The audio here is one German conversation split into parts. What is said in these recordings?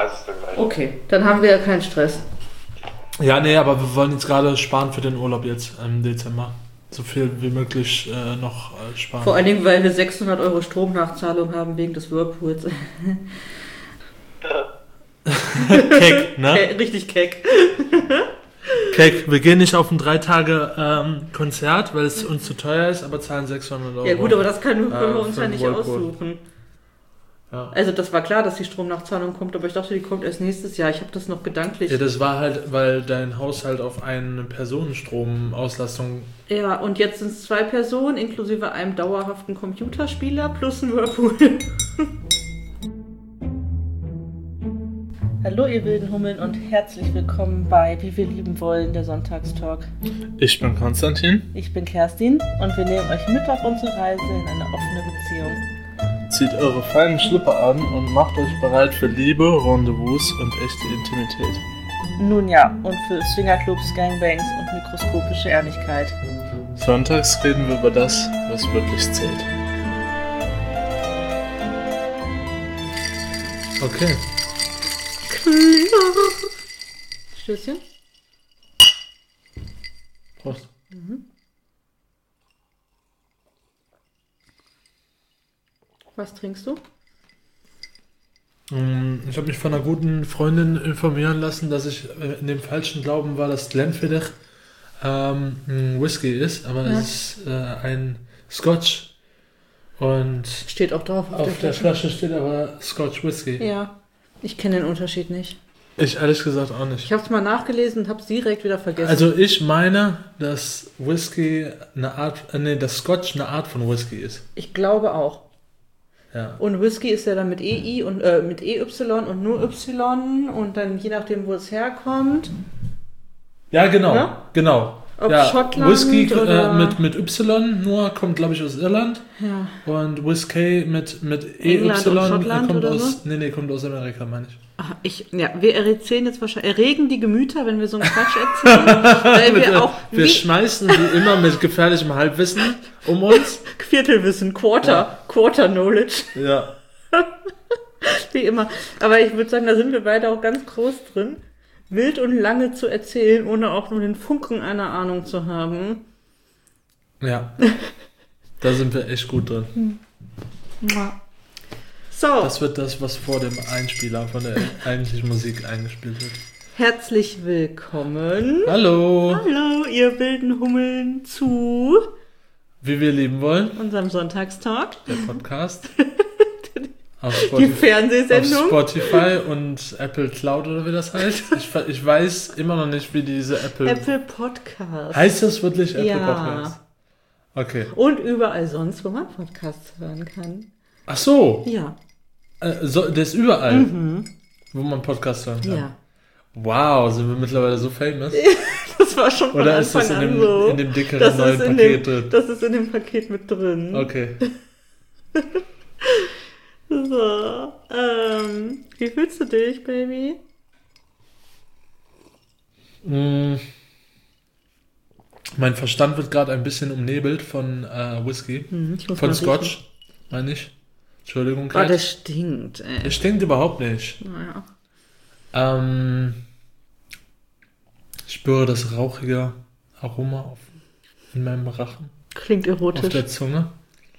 Preis ist der gleiche. Okay, dann haben wir ja keinen Stress. Ja, nee, aber wir wollen jetzt gerade sparen für den Urlaub jetzt im Dezember. So viel wie möglich noch sparen. Vor allen Dingen, weil wir 600 Euro Stromnachzahlung haben wegen des Whirlpools. Keck, ne? Richtig keck. Keck, wir gehen nicht auf ein 3 Tage Konzert, weil es uns zu teuer ist, aber zahlen 600 Euro. Ja gut, aber das können wir uns für ja einen nicht Whirlpool. aussuchen. Ja. Also das war klar, dass die Stromnachzahlung kommt, aber ich dachte, die kommt erst nächstes Jahr. Ich habe das noch gedanklich. Ja, das war halt, weil dein Haushalt auf eine Personenstromauslastung... Ja, und jetzt sind es 2 Personen, inklusive einem dauerhaften Computerspieler plus ein Whirlpool. Hallo ihr wilden Hummeln und herzlich willkommen bei Wie wir lieben wollen, der Sonntagstalk. Ich bin Konstantin. Ich bin Kerstin und wir nehmen euch mit auf unsere Reise in eine offene Beziehung. Zieht eure feinen Schlüpper an und macht euch bereit für Liebe, Rendezvous und echte Intimität. Nun ja, und für Swingerclubs, Gangbangs und mikroskopische Ehrlichkeit. Sonntags reden wir über das, was wirklich zählt. Okay. Stößchen. Prost. Was trinkst du? Ich habe mich von einer guten Freundin informieren lassen, dass ich in dem falschen Glauben war, dass Glenfiddich ein Whisky ist, aber es ist ein Scotch. Und Steht auch drauf auf der Flasche steht aber Scotch Whisky. Ja, ich kenne den Unterschied nicht. Ich ehrlich gesagt auch nicht. Ich habe es mal nachgelesen und habe es direkt wieder vergessen. Also ich meine, dass Whisky dass Scotch eine Art von Whisky ist. Ich glaube auch. Ja. Und Whisky ist ja dann mit EI und mit EY und nur Y und dann je nachdem, wo es herkommt. Ja, genau. Ne? Genau. Ob ja, Schottland Whisky oder... mit Y nur kommt, glaube ich, aus Irland. Ja. Und Whisky mit EY England und Schottland kommt oder aus. so? Nee, kommt aus Amerika, meine ich. Ach, wir erzählen jetzt wahrscheinlich, erregen die Gemüter, wenn wir so einen Quatsch erzählen. Weil wir auch Wir schmeißen wie immer mit gefährlichem Halbwissen um uns. Viertelwissen, Quarter Knowledge, Ja. wie immer. Aber ich würde sagen, da sind wir beide auch ganz groß drin, wild und lange zu erzählen, ohne auch nur den Funken einer Ahnung zu haben. Ja. Da sind wir echt gut drin. Ja. So, Das wird das, was vor dem Einspieler von der eigentlichen Musik eingespielt wird. herzlich willkommen. Hallo. Hallo, ihr wilden Hummeln zu Wie wir lieben wollen. unserem Sonntagstalk. Der Podcast. Auf Die Spotify, auf Fernsehsendung. Spotify und Apple Cloud oder wie das heißt. Ich weiß immer noch nicht, wie diese Apple Podcast. Heißt das wirklich Apple Ja. Podcast? Okay. Und überall sonst, wo man Podcasts hören kann. Ach so. Ja. Das ist überall, wo man Podcasts hören kann. Ja. Wow, sind wir mittlerweile so famous? Das war schon von Oder ist Anfang das an in so. dem dickeren Das neuen ist in Paket dem, drin? Das ist in dem Paket mit drin. Okay. So. Wie fühlst du dich, Baby? Mein Verstand wird gerade ein bisschen umnebelt von Whisky. Ich muss Von mal Scotch, riechen. meine ich. Entschuldigung, Oh, Kat. das stinkt, ey. Es stinkt überhaupt nicht. Naja. Ich spüre das rauchige Aroma in meinem Rachen, Klingt auf erotisch. der Zunge.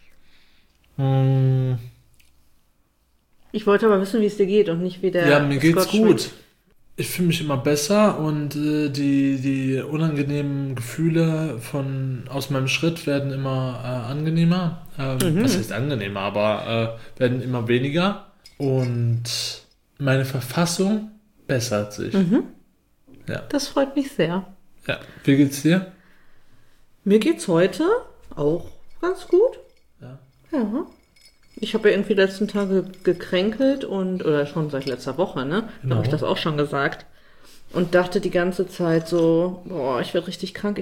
Ich wollte aber wissen, wie es dir geht und nicht wie der Ja, mir geht's Scotch gut. schmeckt. Ich fühle mich immer besser und die unangenehmen Gefühle aus meinem Schritt werden immer angenehmer. Was heißt angenehmer, aber werden immer weniger. Und meine Verfassung bessert sich. Ja. Das freut mich sehr. Ja. Wie geht's dir? Mir geht's heute auch ganz gut. Ja. Ja. Ich habe ja irgendwie die letzten Tage gekränkelt oder schon seit letzter Woche, ne? Genau. Habe ich das auch schon gesagt. Und dachte die ganze Zeit so, boah, ich werde richtig krank.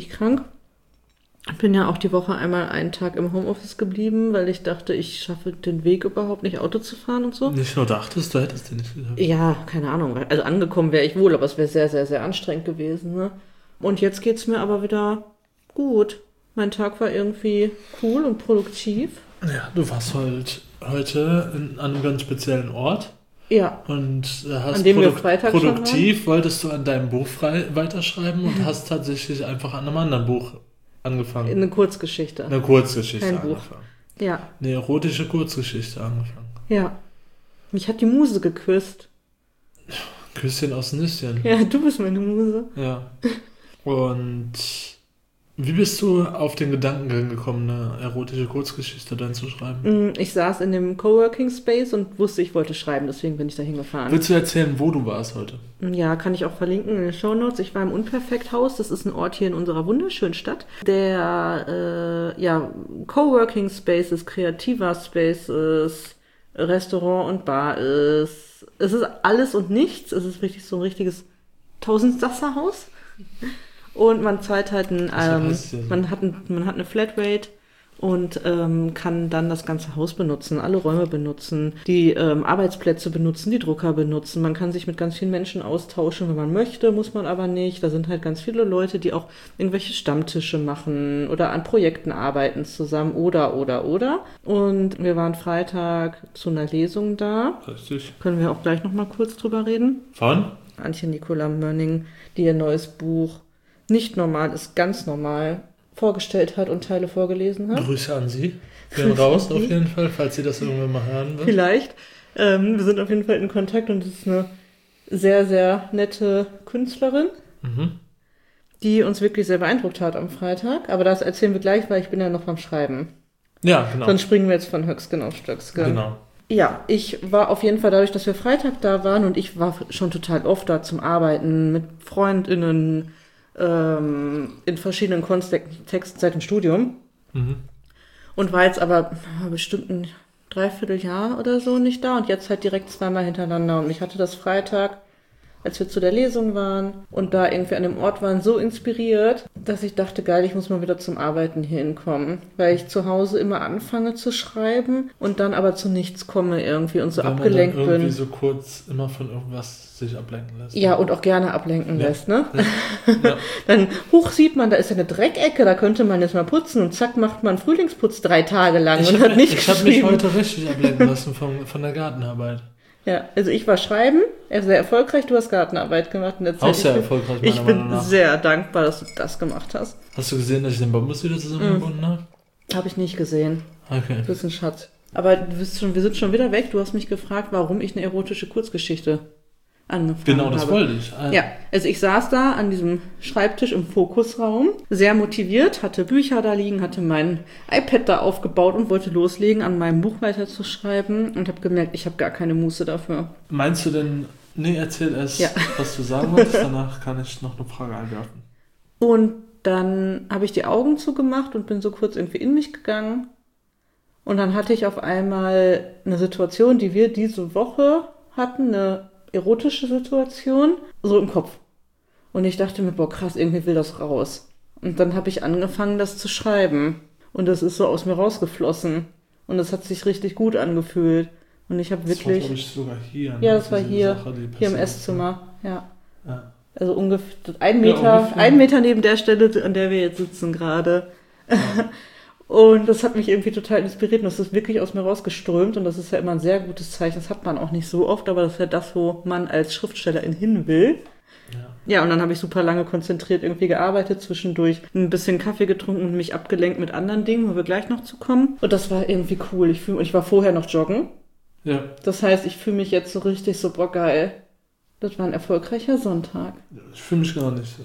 Bin ja auch die Woche einmal einen Tag im Homeoffice geblieben, weil ich dachte, ich schaffe den Weg überhaupt nicht, Auto zu fahren und so. Nicht nur dachtest, du hättest dir nicht gesagt. Ja, keine Ahnung. Also angekommen wäre ich wohl, aber es wäre sehr, sehr, sehr anstrengend gewesen, ne? Und jetzt geht's mir aber wieder gut. Mein Tag war irgendwie cool und produktiv. Ja, du warst heute an einem ganz speziellen Ort. Ja. Und hast An dem wir Freitag schon produktiv wolltest du an deinem Buch weiterschreiben und hast tatsächlich einfach an einem anderen Buch angefangen. Eine Kurzgeschichte. Eine Kurzgeschichte Kein Buch. angefangen. Ja. Eine erotische Kurzgeschichte angefangen. Ja. Mich hat die Muse geküsst. Küsschen aus Nüsschen. Ja, du bist meine Muse. Ja. Und wie bist du auf den Gedanken gekommen, eine erotische Kurzgeschichte dann zu schreiben? Ich saß in dem Coworking Space und wusste, ich wollte schreiben, deswegen bin ich da hingefahren. Willst du erzählen, wo du warst heute? Ja, kann ich auch verlinken in den Shownotes. Ich war im Unperfekthaus, das ist ein Ort hier in unserer wunderschönen Stadt. Der Coworking Space ist, kreativer Space ist, Restaurant und Bar ist. Es ist alles und nichts. Es ist richtig so ein richtiges Tausendsasserhaus. Und man zahlt halt man hat eine Flatrate und kann dann das ganze Haus benutzen, alle Räume benutzen, die Arbeitsplätze benutzen, die Drucker benutzen. Man kann sich mit ganz vielen Menschen austauschen, wenn man möchte, muss man aber nicht. Da sind halt ganz viele Leute, die auch irgendwelche Stammtische machen oder an Projekten arbeiten zusammen oder. Und wir waren Freitag zu einer Lesung da. Richtig. Können wir auch gleich nochmal kurz drüber reden. Von? Antje Nicola Mönning, die ihr neues Buch Nicht normal ist ganz normal vorgestellt hat und Teile vorgelesen hat. Grüße an Sie. Gehen raus auf jeden Fall, falls Sie das irgendwann mal hören wird. Vielleicht. Wir sind auf jeden Fall in Kontakt und es ist eine sehr, sehr nette Künstlerin, die uns wirklich sehr beeindruckt hat am Freitag. Aber das erzählen wir gleich, weil ich bin ja noch beim Schreiben. Ja, genau. Sonst springen wir jetzt von Höchstgen auf Stöcksken. Genau. Ja, ich war auf jeden Fall dadurch, dass wir Freitag da waren und ich war schon total oft da zum Arbeiten mit FreundInnen, in verschiedenen Kontexten seit dem Studium. Und war jetzt aber bestimmt ein Dreivierteljahr oder so nicht da und jetzt halt direkt zweimal hintereinander. Und ich hatte das Freitag, als wir zu der Lesung waren und da irgendwie an dem Ort waren, so inspiriert, dass ich dachte, geil, ich muss mal wieder zum Arbeiten hier hinkommen. Weil ich zu Hause immer anfange zu schreiben und dann aber zu nichts komme irgendwie und so Wenn abgelenkt man dann irgendwie bin. so kurz immer von irgendwas sich ablenken lässt. Ja, und auch gerne ablenken lässt, ne? Ja. Dann hoch sieht man, da ist ja eine Dreckecke, da könnte man jetzt mal putzen und zack macht man Frühlingsputz 3 Tage lang und hat nicht Ich habe mich heute richtig ablenken lassen von der Gartenarbeit. Ja, also ich war schreiben, sehr erfolgreich, du hast Gartenarbeit gemacht in der Zeit. Auch sehr erfolgreich, meiner Ich Meinung bin nach. sehr dankbar, dass du das gemacht hast. Hast du gesehen, dass ich den Bambus wieder zusammengebunden habe? Habe ich nicht gesehen. Okay. Du bist ein Schatz. Aber wir sind schon wieder weg. Du hast mich gefragt, warum ich eine erotische Kurzgeschichte angefangen habe. Genau, das wollte ich. Ja, also ich saß da an diesem Schreibtisch im Fokusraum, sehr motiviert, hatte Bücher da liegen, hatte mein iPad da aufgebaut und wollte loslegen, an meinem Buch weiterzuschreiben und habe gemerkt, ich habe gar keine Muße dafür. Meinst du denn, nee, erzähl erst, Ja. was du sagen wolltest, danach kann ich noch eine Frage einwerfen. Und dann habe ich die Augen zugemacht und bin so kurz irgendwie in mich gegangen. Und dann hatte ich auf einmal eine Situation, die wir diese Woche hatten, eine erotische Situation, so im Kopf. Und ich dachte mir, boah, krass, irgendwie will das raus. Und dann habe ich angefangen, das zu schreiben. Und das ist so aus mir rausgeflossen. Und das hat sich richtig gut angefühlt. Und ich habe wirklich... Das war, glaube ich, sogar hier. Ja, das war diese hier, Sache, die hier im passiert ist. Esszimmer, ja. Ja. Also ungefähr 1 Meter, Ja, ungefähr. 1 Meter neben der Stelle, an der wir jetzt sitzen gerade. Ja. Und das hat mich irgendwie total inspiriert und das ist wirklich aus mir rausgeströmt und das ist ja immer ein sehr gutes Zeichen. Das hat man auch nicht so oft, aber das ist ja das, wo man als Schriftstellerin hin will. Ja, und dann habe ich super lange konzentriert irgendwie gearbeitet, zwischendurch ein bisschen Kaffee getrunken und mich abgelenkt mit anderen Dingen, wo wir gleich noch zu kommen. Und das war irgendwie cool. Ich war vorher noch joggen. Ja. Das heißt, ich fühle mich jetzt so richtig so, boah, geil. Das war ein erfolgreicher Sonntag. Ich fühle mich gar nicht.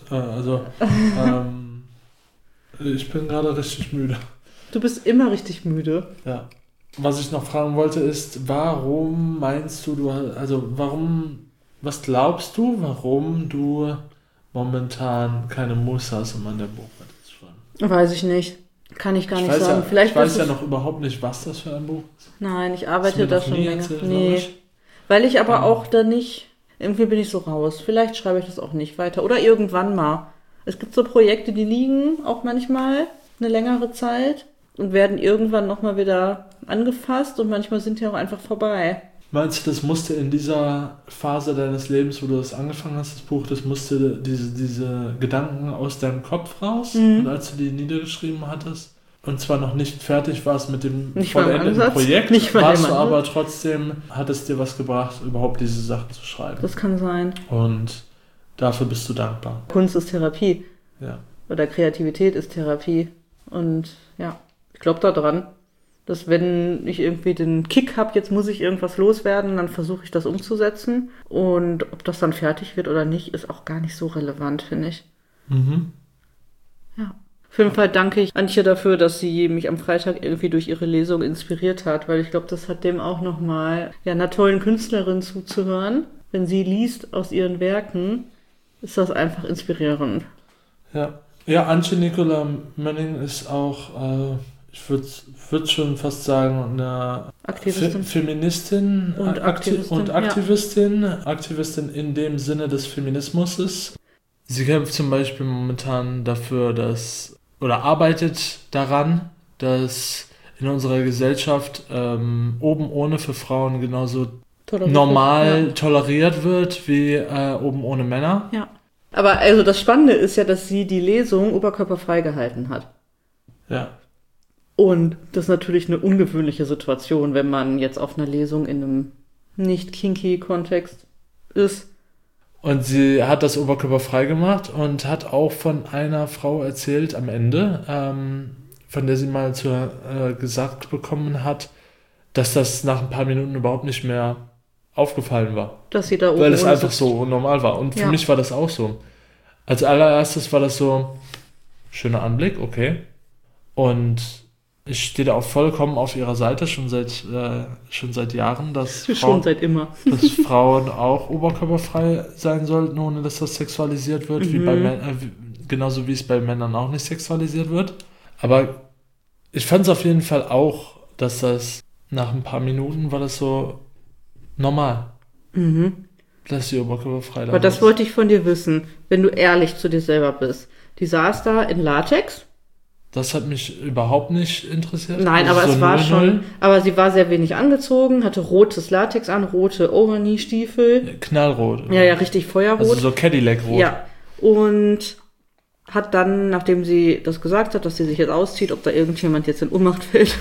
Ich bin gerade richtig müde. Du bist immer richtig müde. Ja. Was ich noch fragen wollte ist, warum meinst du, was glaubst du, warum du momentan keine Muße hast, um an der Buch weiterzuschreiben? Weiß ich nicht. Kann ich gar nicht sagen. Vielleicht ich weiß ist ja es- noch überhaupt nicht, was das für ein Buch ist. Nein, ich Hast du arbeite mir da noch schon nie länger. erzählt, glaub Nee. ich. Weil ich aber auch da nicht, irgendwie bin ich so raus. Vielleicht schreibe ich das auch nicht weiter. Oder irgendwann mal. Es gibt so Projekte, die liegen auch manchmal eine längere Zeit und werden irgendwann nochmal wieder angefasst und manchmal sind die auch einfach vorbei. Meinst du, das musste in dieser Phase deines Lebens, wo du das angefangen hast, das Buch, das musste diese Gedanken aus deinem Kopf raus? Und als du die niedergeschrieben hattest, und zwar noch nicht fertig warst mit dem Nicht mal im vollendeten Ansatz, Projekt, nicht mal warst im du aber Ansatz. trotzdem, hat es dir was gebracht, überhaupt diese Sachen zu schreiben. Das kann sein. Und dafür bist du dankbar. Kunst ist Therapie. Ja. Oder Kreativität ist Therapie. Und ja, ich glaube da dran, dass wenn ich irgendwie den Kick habe, jetzt muss ich irgendwas loswerden, dann versuche ich das umzusetzen. Und ob das dann fertig wird oder nicht, ist auch gar nicht so relevant, finde ich. Mhm. Ja. Auf jeden Fall danke ich Antje dafür, dass sie mich am Freitag irgendwie durch ihre Lesung inspiriert hat, weil ich glaube, das hat dem auch nochmal, ja, einer tollen Künstlerin zuzuhören. Wenn sie liest aus ihren Werken, ist das einfach inspirierend. Ja. Ja, Antje Nicola Mönning ist auch, ich würd schon fast sagen, eine Aktivistin. Feministin Und Aktivistin, Aktivistin in dem Sinne des Feminismus. Sie kämpft zum Beispiel momentan dafür, oder arbeitet daran, dass in unserer Gesellschaft oben ohne für Frauen genauso normal toleriert wird wie oben ohne Männer. Ja. Aber also das Spannende ist ja, dass sie die Lesung oberkörperfrei gehalten hat. Ja. Und das ist natürlich eine ungewöhnliche Situation, wenn man jetzt auf einer Lesung in einem nicht kinky Kontext ist. Und sie hat das oberkörperfrei gemacht und hat auch von einer Frau erzählt am Ende, von der sie mal gesagt bekommen hat, dass das nach ein paar Minuten überhaupt nicht mehr aufgefallen war. Dass sie da oben weil es einfach sitzt. so normal war. Und für mich war das auch so. Als allererstes war das so, schöner Anblick, okay. Und ich stehe da auch vollkommen auf ihrer Seite, schon seit Jahren, dass Schon seit immer. dass Frauen auch oberkörperfrei sein sollten, ohne dass das sexualisiert wird, wie bei genauso wie es bei Männern auch nicht sexualisiert wird. Aber ich fand es auf jeden Fall auch, dass das nach ein paar Minuten war das so normal. Dass die oberkörperfrei da Aber das ist. wollte ich von dir wissen, wenn du ehrlich zu dir selber bist. Die saß da in Latex. Das hat mich überhaupt nicht interessiert. Nein, Also aber so es war 0-0. schon, aber sie war sehr wenig angezogen, hatte rotes Latex an, rote Overknee-Stiefel. Knallrot. Ja, richtig feuerrot. Also so Cadillac-rot. Ja, und hat dann, nachdem sie das gesagt hat, dass sie sich jetzt auszieht, ob da irgendjemand jetzt in Ohnmacht fällt,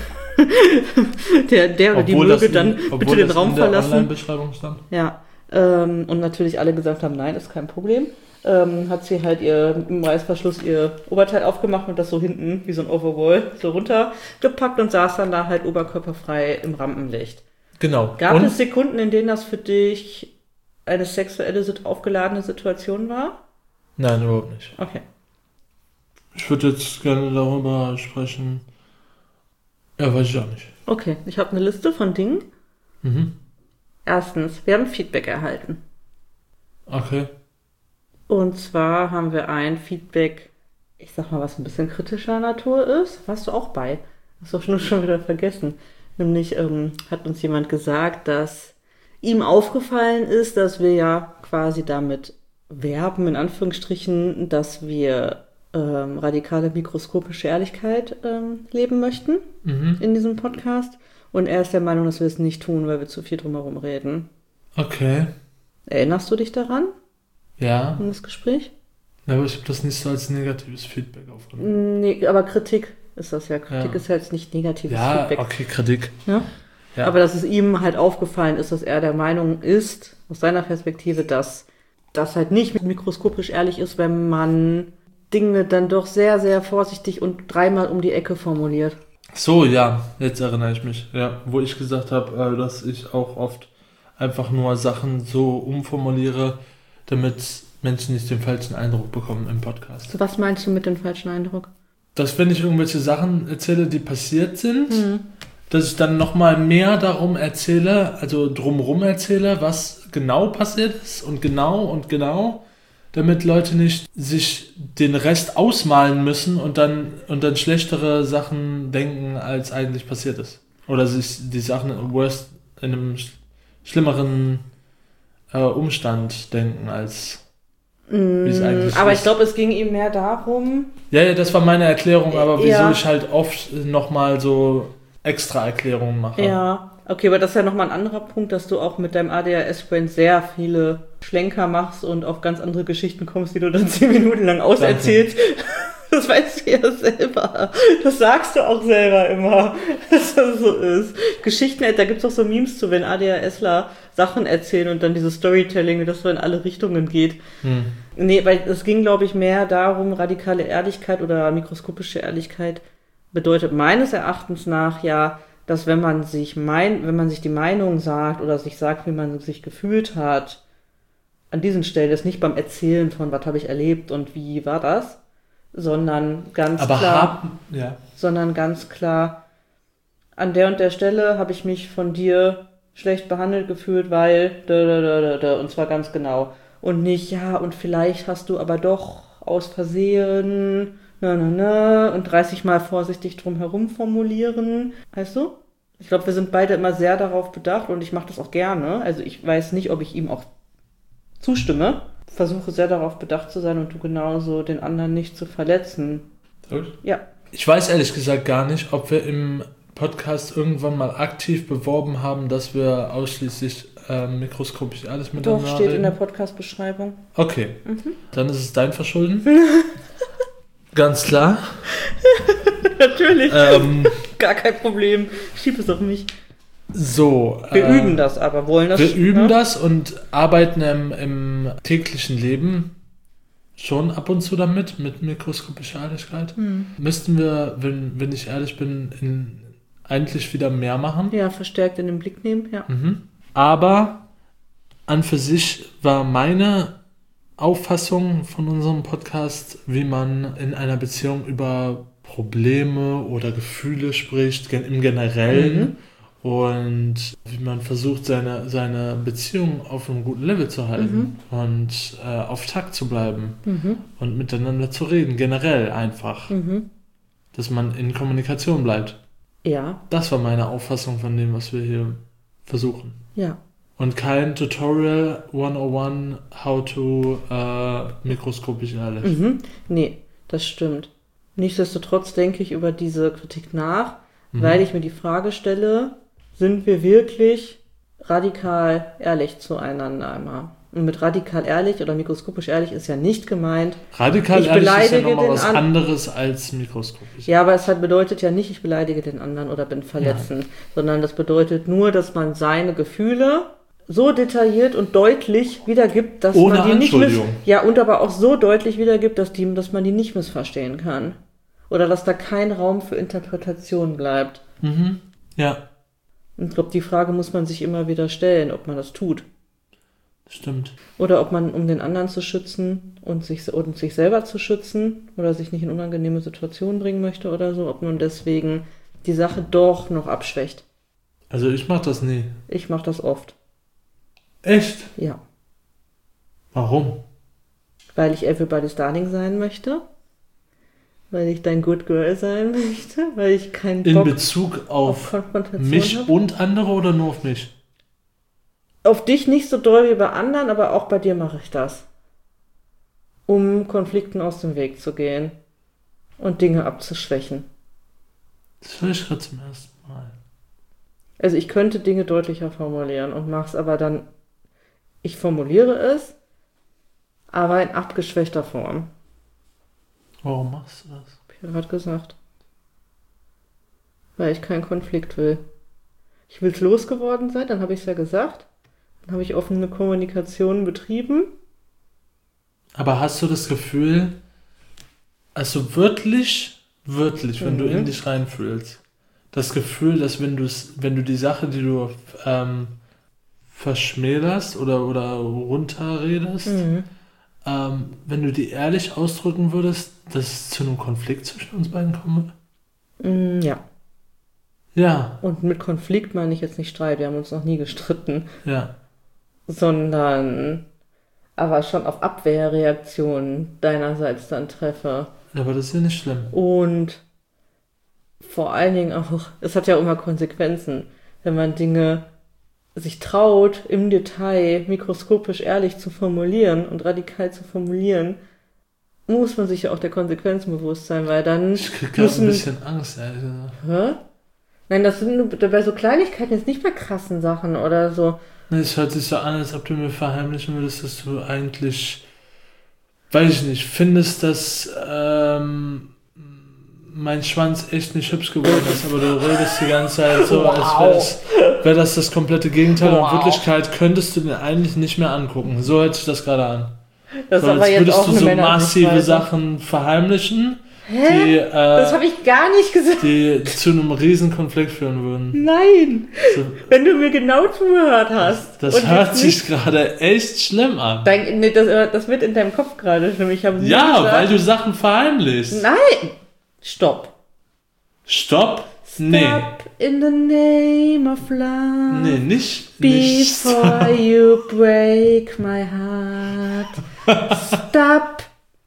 der oder die möge dann bitte den Raum verlassen. Online-Beschreibung stand. Ja, und natürlich alle gesagt haben, nein, ist kein Problem. Hat sie halt im Reißverschluss ihr Oberteil aufgemacht und das so hinten wie so ein Overall so runtergepackt und saß dann da halt oberkörperfrei im Rampenlicht. Genau. Gab es Sekunden, in denen das für dich eine sexuelle, aufgeladene Situation war? Nein, überhaupt nicht. Okay. Ich würde jetzt gerne darüber sprechen. Ja, weiß ich auch nicht. Okay, ich habe eine Liste von Dingen. Erstens, wir haben Feedback erhalten. Okay. Und zwar haben wir ein Feedback, ich sag mal, was ein bisschen kritischer Natur ist. Warst du auch bei? Hast du nur schon wieder vergessen. Nämlich hat uns jemand gesagt, dass ihm aufgefallen ist, dass wir ja quasi damit werben, in Anführungsstrichen, dass wir radikale mikroskopische Ehrlichkeit leben möchten in diesem Podcast. Und er ist der Meinung, dass wir es nicht tun, weil wir zu viel drumherum reden. Okay. Erinnerst du dich daran? Ja. An das Gespräch? Aber ich habe das nicht so als negatives Feedback aufgenommen. Nee, aber Kritik ist das ja. Kritik Ja. ist ja jetzt nicht negatives Ja, Feedback. okay, Kritik. Ja? Ja. Aber dass es ihm halt aufgefallen ist, dass er der Meinung ist, aus seiner Perspektive, dass das halt nicht mikroskopisch ehrlich ist, wenn man Dinge dann doch sehr, sehr vorsichtig und dreimal um die Ecke formuliert. So, ja, jetzt erinnere ich mich. Ja, wo ich gesagt habe, dass ich auch oft einfach nur Sachen so umformuliere, damit Menschen nicht den falschen Eindruck bekommen im Podcast. Was meinst du mit dem falschen Eindruck? Dass wenn ich irgendwelche Sachen erzähle, die passiert sind, dass ich dann nochmal mehr darum erzähle, also drumherum erzähle, was genau passiert ist und genau, damit Leute nicht sich den Rest ausmalen müssen und dann schlechtere Sachen denken, als eigentlich passiert ist. Oder sich die Sachen in einem schlimmeren Umstand denken, als wie es eigentlich Aber ist. ich glaube, es ging ihm mehr darum. Ja, das war meine Erklärung, aber wieso Ja. ich halt oft nochmal so extra Erklärungen mache. Ja, okay, aber das ist ja nochmal ein anderer Punkt, dass du auch mit deinem ADHS-Brain sehr viele Schlenker machst und auf ganz andere Geschichten kommst, die du dann 10 Minuten lang auserzählst. Das weißt du ja selber. Das sagst du auch selber immer, dass das so ist. Geschichten, da gibt's auch so Memes zu, wenn ADHSler Sachen erzählen und dann dieses Storytelling, das so in alle Richtungen geht. Nee, weil es ging, glaube ich, mehr darum, radikale Ehrlichkeit oder mikroskopische Ehrlichkeit bedeutet meines Erachtens nach ja, dass wenn man sich die Meinung sagt oder sich sagt, wie man sich gefühlt hat, an diesen Stellen ist nicht beim Erzählen von, was habe ich erlebt und wie war das, sondern ganz klar, an der und der Stelle habe ich mich von dir schlecht behandelt gefühlt, weil und zwar ganz genau. Und nicht, ja, und vielleicht hast du aber doch aus Versehen und 30 Mal vorsichtig drum herum formulieren. Weißt du? Ich glaube, wir sind beide immer sehr darauf bedacht und ich mache das auch gerne. Also ich weiß nicht, ob ich ihm auch zustimme. Versuche sehr darauf bedacht zu sein und du genauso den anderen nicht zu verletzen. Ja. Ich weiß ehrlich gesagt gar nicht, ob wir im Podcast irgendwann mal aktiv beworben haben, dass wir ausschließlich mikroskopisch alles miteinander Doch, steht reden. in der Podcast-Beschreibung. Okay, dann ist es dein Verschulden. Ganz klar. Natürlich. Gar kein Problem. Schieb es auf mich. So. Wir üben das aber, wollen das. Wir üben das und arbeiten im täglichen Leben schon ab und zu damit, mit mikroskopischer Ehrlichkeit. Müssten wir, wenn ich ehrlich bin, eigentlich wieder mehr machen. Ja, verstärkt in den Blick nehmen, ja. Aber an für sich war meine Auffassung von unserem Podcast, wie man in einer Beziehung über Probleme oder Gefühle spricht, im Generellen, und wie man versucht, seine Beziehung auf einem guten Level zu halten und auf Takt zu bleiben und miteinander zu reden, generell einfach. Dass man in Kommunikation bleibt. Ja. Das war meine Auffassung von dem, was wir hier versuchen. Ja. Und kein Tutorial 101 how to mikroskopisch ehrlich. Nee, das stimmt. Nichtsdestotrotz denke ich über diese Kritik nach, weil ich mir die Frage stelle, sind wir wirklich radikal ehrlich zueinander einmal? Und mit radikal ehrlich oder mikroskopisch ehrlich ist ja nicht gemeint. Radikal ehrlich ist ja nochmal was anderes als mikroskopisch. Ja, aber es bedeutet ja nicht, ich beleidige den anderen oder bin verletzend, sondern das bedeutet nur, dass man seine Gefühle so detailliert und deutlich wiedergibt, dass ohne man die nicht und aber auch so deutlich wiedergibt, dass man die nicht missverstehen kann. Oder dass da kein Raum für Interpretation bleibt. Ja. Und ich glaube, die Frage muss man sich immer wieder stellen, ob man das tut. Stimmt. Oder ob man, um den anderen zu schützen und sich selber zu schützen oder sich nicht in unangenehme Situationen bringen möchte oder so, ob man deswegen die Sache doch noch abschwächt. Also ich mach das nie. Ich mach das oft. Echt? Ja. Warum? Weil ich everybody's Darling sein möchte. Weil ich dein Good Girl sein möchte. Weil ich keinen Bock in Bezug auf Konfrontation mich hab. und andere oder nur auf mich? Auf dich nicht so doll wie bei anderen, aber auch bei dir mache ich das. Um Konflikten aus dem Weg zu gehen. Und Dinge abzuschwächen. Das höre ich gerade zum ersten Mal. Also ich könnte Dinge deutlicher formulieren und mache es aber dann, ich formuliere es, aber in abgeschwächter Form. Warum machst du das? Hab ich ja gerade gesagt. Weil ich keinen Konflikt will. Ich will es losgeworden sein, dann habe ich es ja gesagt. Dann habe ich offene Kommunikation betrieben. Aber hast du das Gefühl, also wirklich, wenn du in dich reinfühlst, das Gefühl, dass wenn du die Sache, die du verschmälerst oder runterredest, wenn du die ehrlich ausdrücken würdest, dass es zu einem Konflikt zwischen uns beiden kommt? Ja. Ja. Und mit Konflikt meine ich jetzt nicht Streit, wir haben uns noch nie gestritten. Ja. Sondern aber schon auf Abwehrreaktionen deinerseits dann treffe. Aber das ist ja nicht schlimm. Und vor allen Dingen auch, es hat ja immer Konsequenzen, wenn man Dinge sich traut, im Detail mikroskopisch ehrlich zu formulieren und radikal zu formulieren, muss man sich ja auch der Konsequenzen bewusst sein, weil dann ich krieg gerade ein bisschen Angst, Alter. Hä? Nein, das sind nur bei so Kleinigkeiten, jetzt nicht bei krassen Sachen oder so. Es hört sich so an, als ob du mir verheimlichen würdest, dass du eigentlich weiß ich nicht, findest, dass mein Schwanz echt nicht hübsch geworden ist, aber du redest die ganze Zeit so, als wäre das komplette Gegenteil. Und in Wirklichkeit könntest du den eigentlich nicht mehr angucken. So hört sich das gerade an. Das so, ist aber jetzt auch würdest du so massive Männersichtweise. Sachen verheimlichen, Das habe ich gar nicht gesagt. die zu einem Riesenkonflikt führen würden. Nein. So, Wenn du mir genau zugehört hast. das und hört jetzt sich gerade echt schlimm an. Nee, das wird in deinem Kopf gerade schlimm. Ich habe Ja, weil du Sachen verheimlichst. Nein. Stopp. Stopp? Nee. Stop in the name of love. Nee, nicht. Before you break my heart. Stop.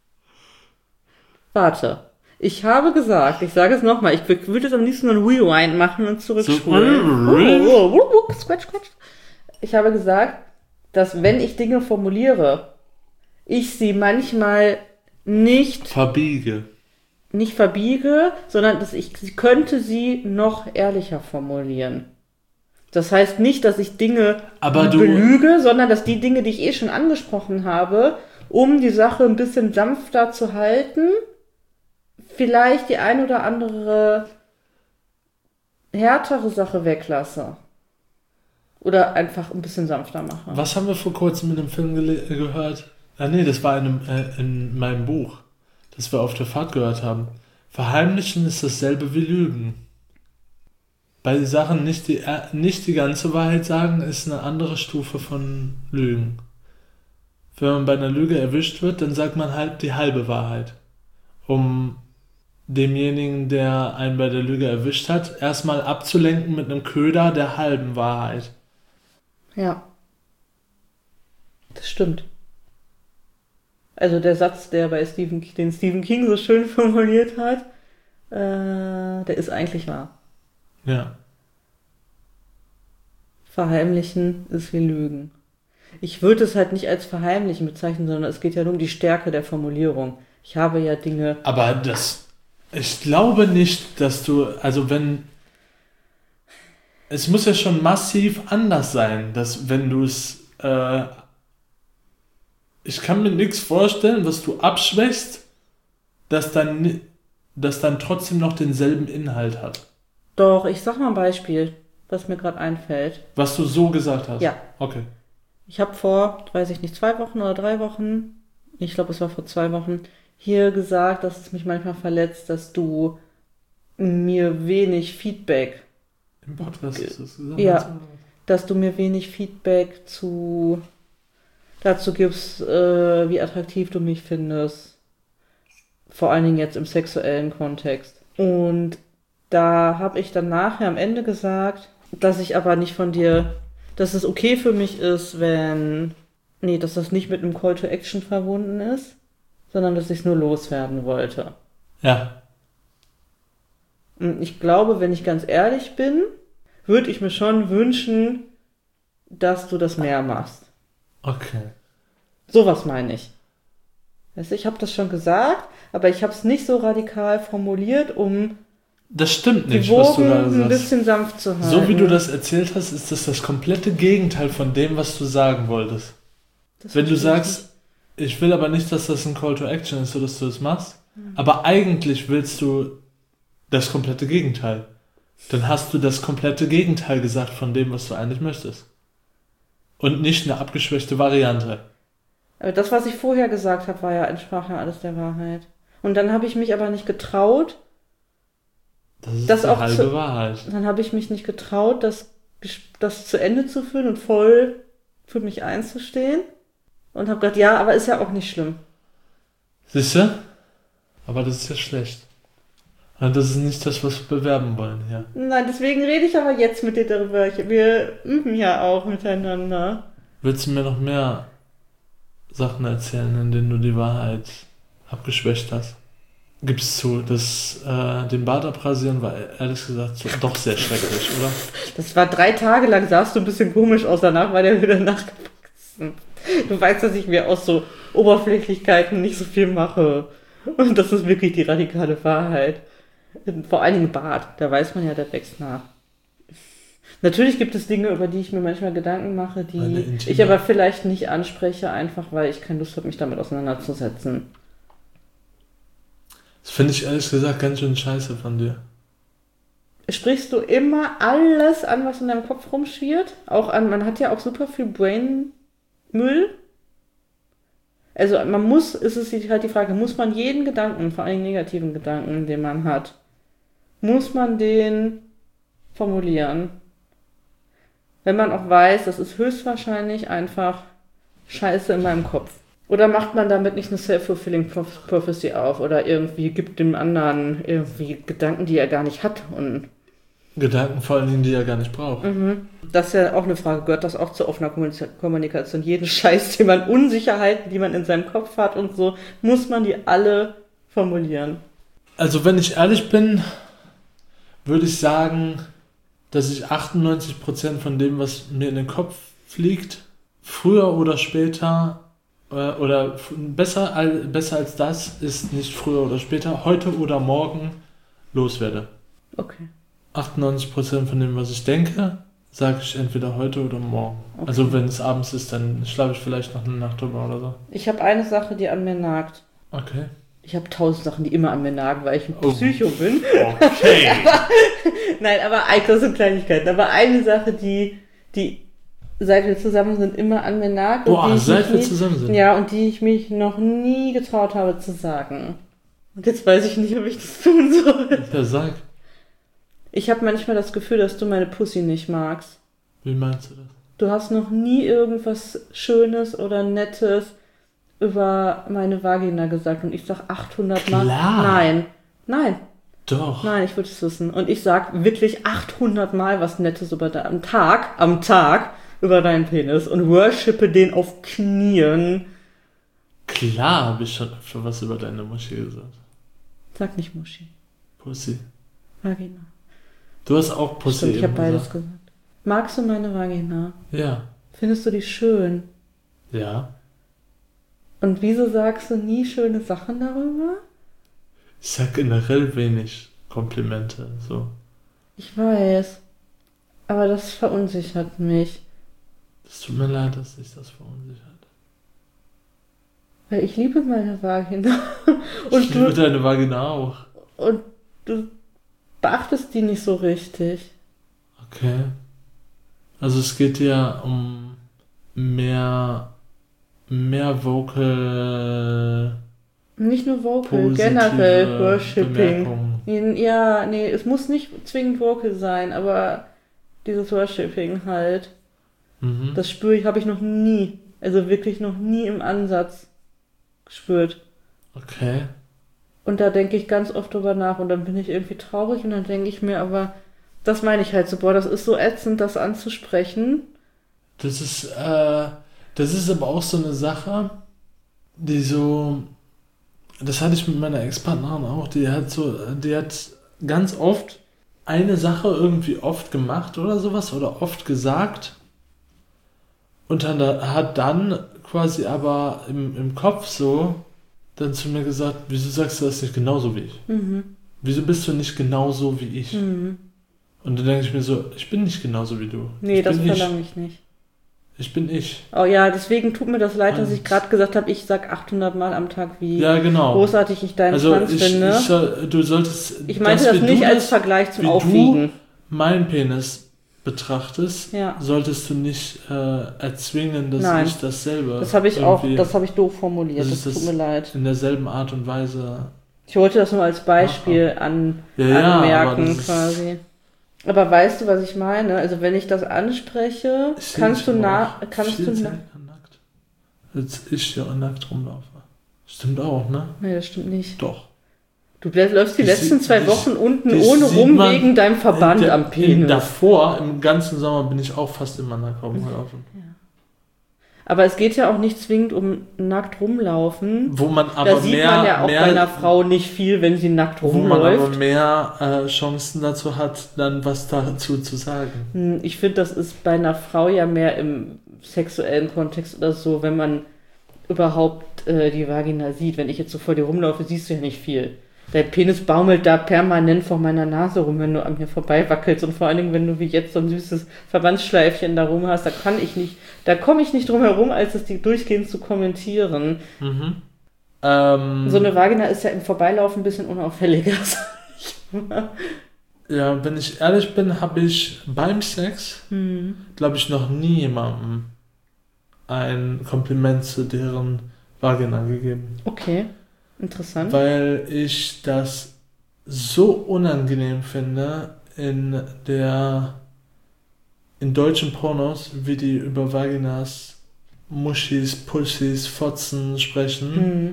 Warte. Ich habe gesagt, ich sage es nochmal, ich würde jetzt am liebsten einen Rewind machen und zurückspulen. Scratch, scratch. Ich habe gesagt, dass wenn ich Dinge formuliere, ich sie manchmal nicht verbiege, sondern dass ich könnte sie noch ehrlicher formulieren. Das heißt nicht, dass ich Dinge belüge, sondern dass die Dinge, die ich schon angesprochen habe, um die Sache ein bisschen sanfter zu halten, vielleicht die ein oder andere härtere Sache weglasse. Oder einfach ein bisschen sanfter mache. Was haben wir vor kurzem in dem Film gehört? Das war in meinem Buch, das wir auf der Fahrt gehört haben. Verheimlichen ist dasselbe wie Lügen. Bei Sachen nicht die ganze Wahrheit sagen, ist eine andere Stufe von Lügen. Wenn man bei einer Lüge erwischt wird, dann sagt man halt die halbe Wahrheit. Um demjenigen, der einen bei der Lüge erwischt hat, erstmal abzulenken mit einem Köder der halben Wahrheit. Ja. Das stimmt. Also der Satz, den Stephen King so schön formuliert hat, der ist eigentlich wahr. Ja. Verheimlichen ist wie Lügen. Ich würde es halt nicht als Verheimlichen bezeichnen, sondern es geht ja nur um die Stärke der Formulierung. Ich habe ja Dinge... Aber ich glaube nicht, dass du, es muss ja schon massiv anders sein, dass wenn du es, ich kann mir nichts vorstellen, was du abschwächst, das dann trotzdem noch denselben Inhalt hat. Doch, ich sag mal ein Beispiel, was mir gerade einfällt. Was du so gesagt hast? Ja. Okay. Ich habe vor, 2 Wochen oder 3 Wochen, ich glaube es war vor 2 Wochen, hier gesagt, dass es mich manchmal verletzt, dass du mir wenig Feedback... Im Podcast ist das gesagt? Ja, dass du mir wenig Feedback dazu gibst, wie attraktiv du mich findest. Vor allen Dingen jetzt im sexuellen Kontext. Und da habe ich dann nachher am Ende gesagt, dass ich aber nicht von dir, dass es okay für mich ist, dass das nicht mit einem Call to Action verbunden ist, sondern dass ich es nur loswerden wollte. Ja. Und ich glaube, wenn ich ganz ehrlich bin, würde ich mir schon wünschen, dass du das mehr machst. Okay. Sowas meine ich. Weißt du, ich habe das schon gesagt, aber ich habe es nicht so radikal formuliert, um das stimmt nicht, die Wogen was du da sagst. ein bisschen sanft zu halten. So wie du das erzählt hast, ist das komplette Gegenteil von dem, was du sagen wolltest. Wenn du sagst, ich will aber nicht, dass das ein Call to Action ist, so dass du das machst, aber eigentlich willst du das komplette Gegenteil. Dann hast du das komplette Gegenteil gesagt von dem, was du eigentlich möchtest. Und nicht eine abgeschwächte Variante. Aber das, was ich vorher gesagt habe, entsprach ja alles der Wahrheit. Und dann habe ich mich aber nicht getraut. Das ist die halbe Wahrheit. Dann habe ich mich nicht getraut, das zu Ende zu führen und voll für mich einzustehen. Und habe gedacht, ja, aber ist ja auch nicht schlimm. Siehst du? Aber das ist ja schlecht. Und das ist nicht das, was wir bewerben wollen hier. Nein, deswegen rede ich aber jetzt mit dir darüber. Wir üben ja auch miteinander. Willst du mir noch mehr Sachen erzählen, in denen du die Wahrheit abgeschwächt hast? Gibst zu, den Bart abrasieren war ehrlich gesagt doch sehr schrecklich, oder? Das war 3 Tage lang, sahst du ein bisschen komisch aus, danach war der wieder nachgewachsen. Du weißt, dass ich mir aus so Oberflächlichkeiten nicht so viel mache. Und das ist wirklich die radikale Wahrheit. Vor allen Dingen Bart, da weiß man ja, der wächst nach. Natürlich gibt es Dinge, über die ich mir manchmal Gedanken mache, die Eine intime- ich aber vielleicht nicht anspreche, einfach weil ich keine Lust habe, mich damit auseinanderzusetzen. Das finde ich ehrlich gesagt ganz schön scheiße von dir. Sprichst du immer alles an, was in deinem Kopf rumschwirrt? Auch an, man hat ja auch super viel Brainmüll. Also es ist halt die Frage, muss man jeden Gedanken, vor allem negativen Gedanken, den man hat, muss man den formulieren? Wenn man auch weiß, das ist höchstwahrscheinlich einfach Scheiße in meinem Kopf. Oder macht man damit nicht eine self-fulfilling prophecy auf oder irgendwie gibt dem anderen irgendwie Gedanken, die er gar nicht hat und Gedanken vor allen Dingen, die er gar nicht braucht. das ist ja auch eine Frage, gehört das auch zu offener Kommunikation? Jeden Scheiß, den man, Unsicherheiten, die man in seinem Kopf hat und so, muss man die alle formulieren. Also wenn ich ehrlich bin, würde ich sagen, dass ich 98% von dem, was mir in den Kopf fliegt, früher oder später, besser als das ist nicht früher oder später, heute oder morgen loswerde. Okay. 98% von dem, was ich denke, sage ich entweder heute oder morgen. Okay. Also wenn es abends ist, dann schlafe ich vielleicht noch eine Nacht drüber oder so. Ich habe eine Sache, die an mir nagt. Okay. Ich habe 1000 Sachen, die immer an mir nagen, weil ich ein Psycho bin. Okay. Nein, aber das sind Kleinigkeiten. Aber eine Sache, die seit wir zusammen sind, immer an mir nagt. Boah, seit wir zusammen sind? Ja, und die ich mich noch nie getraut habe zu sagen. Und jetzt weiß ich nicht, ob ich das tun soll. Ja, sag. Ich habe manchmal das Gefühl, dass du meine Pussy nicht magst. Wie meinst du das? Du hast noch nie irgendwas Schönes oder Nettes über meine Vagina gesagt und ich sag 800 Mal. Klar. Nein. Doch. Nein, ich würde es wissen. Und ich sag wirklich 800 Mal was Nettes am Tag über deinen Penis und worshipe den auf Knien. Klar habe ich schon öfter was über deine Muschi gesagt. Sag nicht Muschi. Pussy. Vagina. Du hast auch Pussy Stimmt, ich habe eben beides gesagt. gesagt. Magst du meine Vagina? Ja. Findest du die schön? Ja. Und wieso sagst du nie schöne Sachen darüber? Ich sag generell wenig Komplimente, so. Ich weiß. Aber das verunsichert mich. Es tut mir leid, dass sich das verunsichert. Weil ich liebe meine Vagina. Ich liebe deine Vagina auch. Und du beachtest die nicht so richtig. Okay. Also es geht ja um mehr Vocal... Nicht nur Vocal, positive generell Worshipping. Bemerkungen. Ja, nee, es muss nicht zwingend Vocal sein, aber dieses Worshipping halt. Mhm. Das habe ich noch nie, also wirklich noch nie im Ansatz gespürt. Okay. Und da denke ich ganz oft drüber nach und dann bin ich irgendwie traurig und dann denke ich mir, aber das meine ich halt so, boah, das ist so ätzend, das anzusprechen. Das ist aber auch so eine Sache, die so, das hatte ich mit meiner Ex-Partnerin auch, die hat ganz oft eine Sache irgendwie oft gemacht oder sowas oder oft gesagt und dann hat dann quasi aber im Kopf so dann zu mir gesagt, wieso sagst du das nicht genauso wie ich? Wieso bist du nicht genauso wie ich? Und dann denke ich mir so, ich bin nicht genauso wie du. Nee, das verlange ich nicht. Ich bin ich. Oh ja, deswegen tut mir das leid, dass ich gerade gesagt habe, ich sag 800 Mal am Tag, wie großartig ich deinen Schwanz finde. Du solltest... Ich meinte das nicht als Vergleich zum Aufwiegen. Du meinen Penis betrachtest, solltest du nicht erzwingen, dass ich dasselbe... Das habe ich doof formuliert, das tut mir leid. In derselben Art und Weise... Ich wollte das nur als Beispiel anmerken quasi. Aber weißt du, was ich meine? Also wenn ich das anspreche, kannst du nackt. Als ich ja nackt rumlaufe. Stimmt auch, ne? Nee, das stimmt nicht. Doch. Du läufst die letzten 2 Wochen unten ohne rum wegen deinem Verband am Penis. Davor, im ganzen Sommer, bin ich auch fast immer nackt rumgelaufen. Ja. Aber es geht ja auch nicht zwingend um nackt rumlaufen. Wo man aber da sieht man ja auch bei einer Frau nicht viel, wenn sie nackt rumläuft. Wo man aber mehr Chancen dazu hat, dann was dazu zu sagen. Ich finde, das ist bei einer Frau ja mehr im sexuellen Kontext oder so, wenn man überhaupt die Vagina sieht. Wenn ich jetzt so vor dir rumlaufe, siehst du ja nicht viel. Der Penis baumelt da permanent vor meiner Nase rum, wenn du an mir vorbei wackelst. Und vor allen Dingen, wenn du wie jetzt so ein süßes Verbandsschleifchen da rum hast, da komme ich nicht drum herum, als es die durchgehend zu kommentieren. Mhm. So eine Vagina ist ja im Vorbeilaufen ein bisschen unauffälliger, sag ich mal. Ja, wenn ich ehrlich bin, habe ich beim Sex, glaube ich, noch nie jemandem ein Kompliment zu deren Vagina gegeben. Okay, interessant. Weil ich das so unangenehm finde in deutschen Pornos, wie die über Vaginas, Muschis, Pussys, Fotzen sprechen.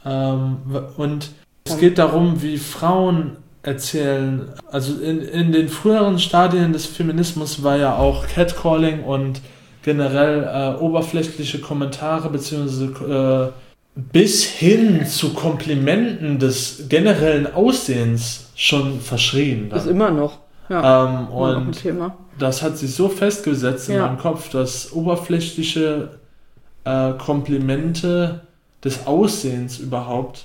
Und es geht darum, wie Frauen erzählen. Also in den früheren Stadien des Feminismus war ja auch Catcalling und generell oberflächliche Kommentare beziehungsweise bis hin zu Komplimenten des generellen Aussehens schon verschrien. Ist immer noch. Ja, und ein Thema. Das hat sich so festgesetzt in meinem Kopf, dass oberflächliche Komplimente des Aussehens überhaupt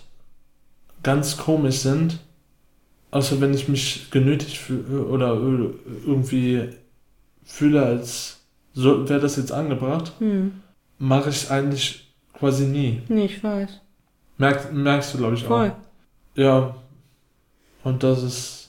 ganz komisch sind. Außer wenn ich mich genötigt fühle oder irgendwie fühle, als so wäre das jetzt angebracht, mache ich es eigentlich quasi nie. Nee, ich weiß. Merkst du, glaube ich, voll. Auch. Ja. Und das ist...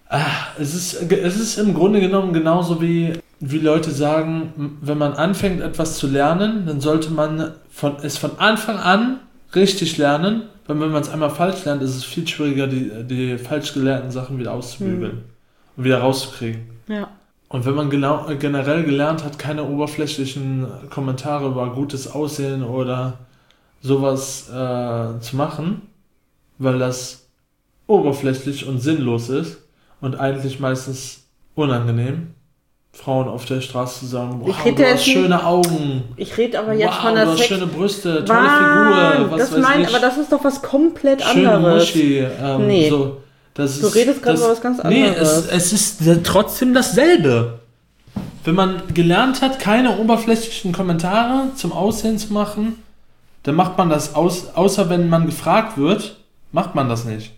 Es ist im Grunde genommen genauso wie Leute sagen, wenn man anfängt etwas zu lernen, dann sollte man es von Anfang an richtig lernen, weil wenn man es einmal falsch lernt, ist es viel schwieriger, die falsch gelernten Sachen wieder auszubügeln und wieder rauszukriegen. Ja. Und wenn man generell gelernt hat, keine oberflächlichen Kommentare über gutes Aussehen oder sowas zu machen, weil das oberflächlich und sinnlos ist und eigentlich meistens unangenehm, Frauen auf der Straße zu sagen, wow, du hast schöne Augen. Ich rede aber jetzt von der du hast schöne Brüste, tolle Figur, was weiß ich. Aber das ist doch was komplett schöne anderes. Muschi, nee. So, du redest gerade über was ganz anderes. Nee, es ist trotzdem dasselbe. Wenn man gelernt hat, keine oberflächlichen Kommentare zum Aussehen zu machen, dann macht man das außer wenn man gefragt wird, macht man das nicht.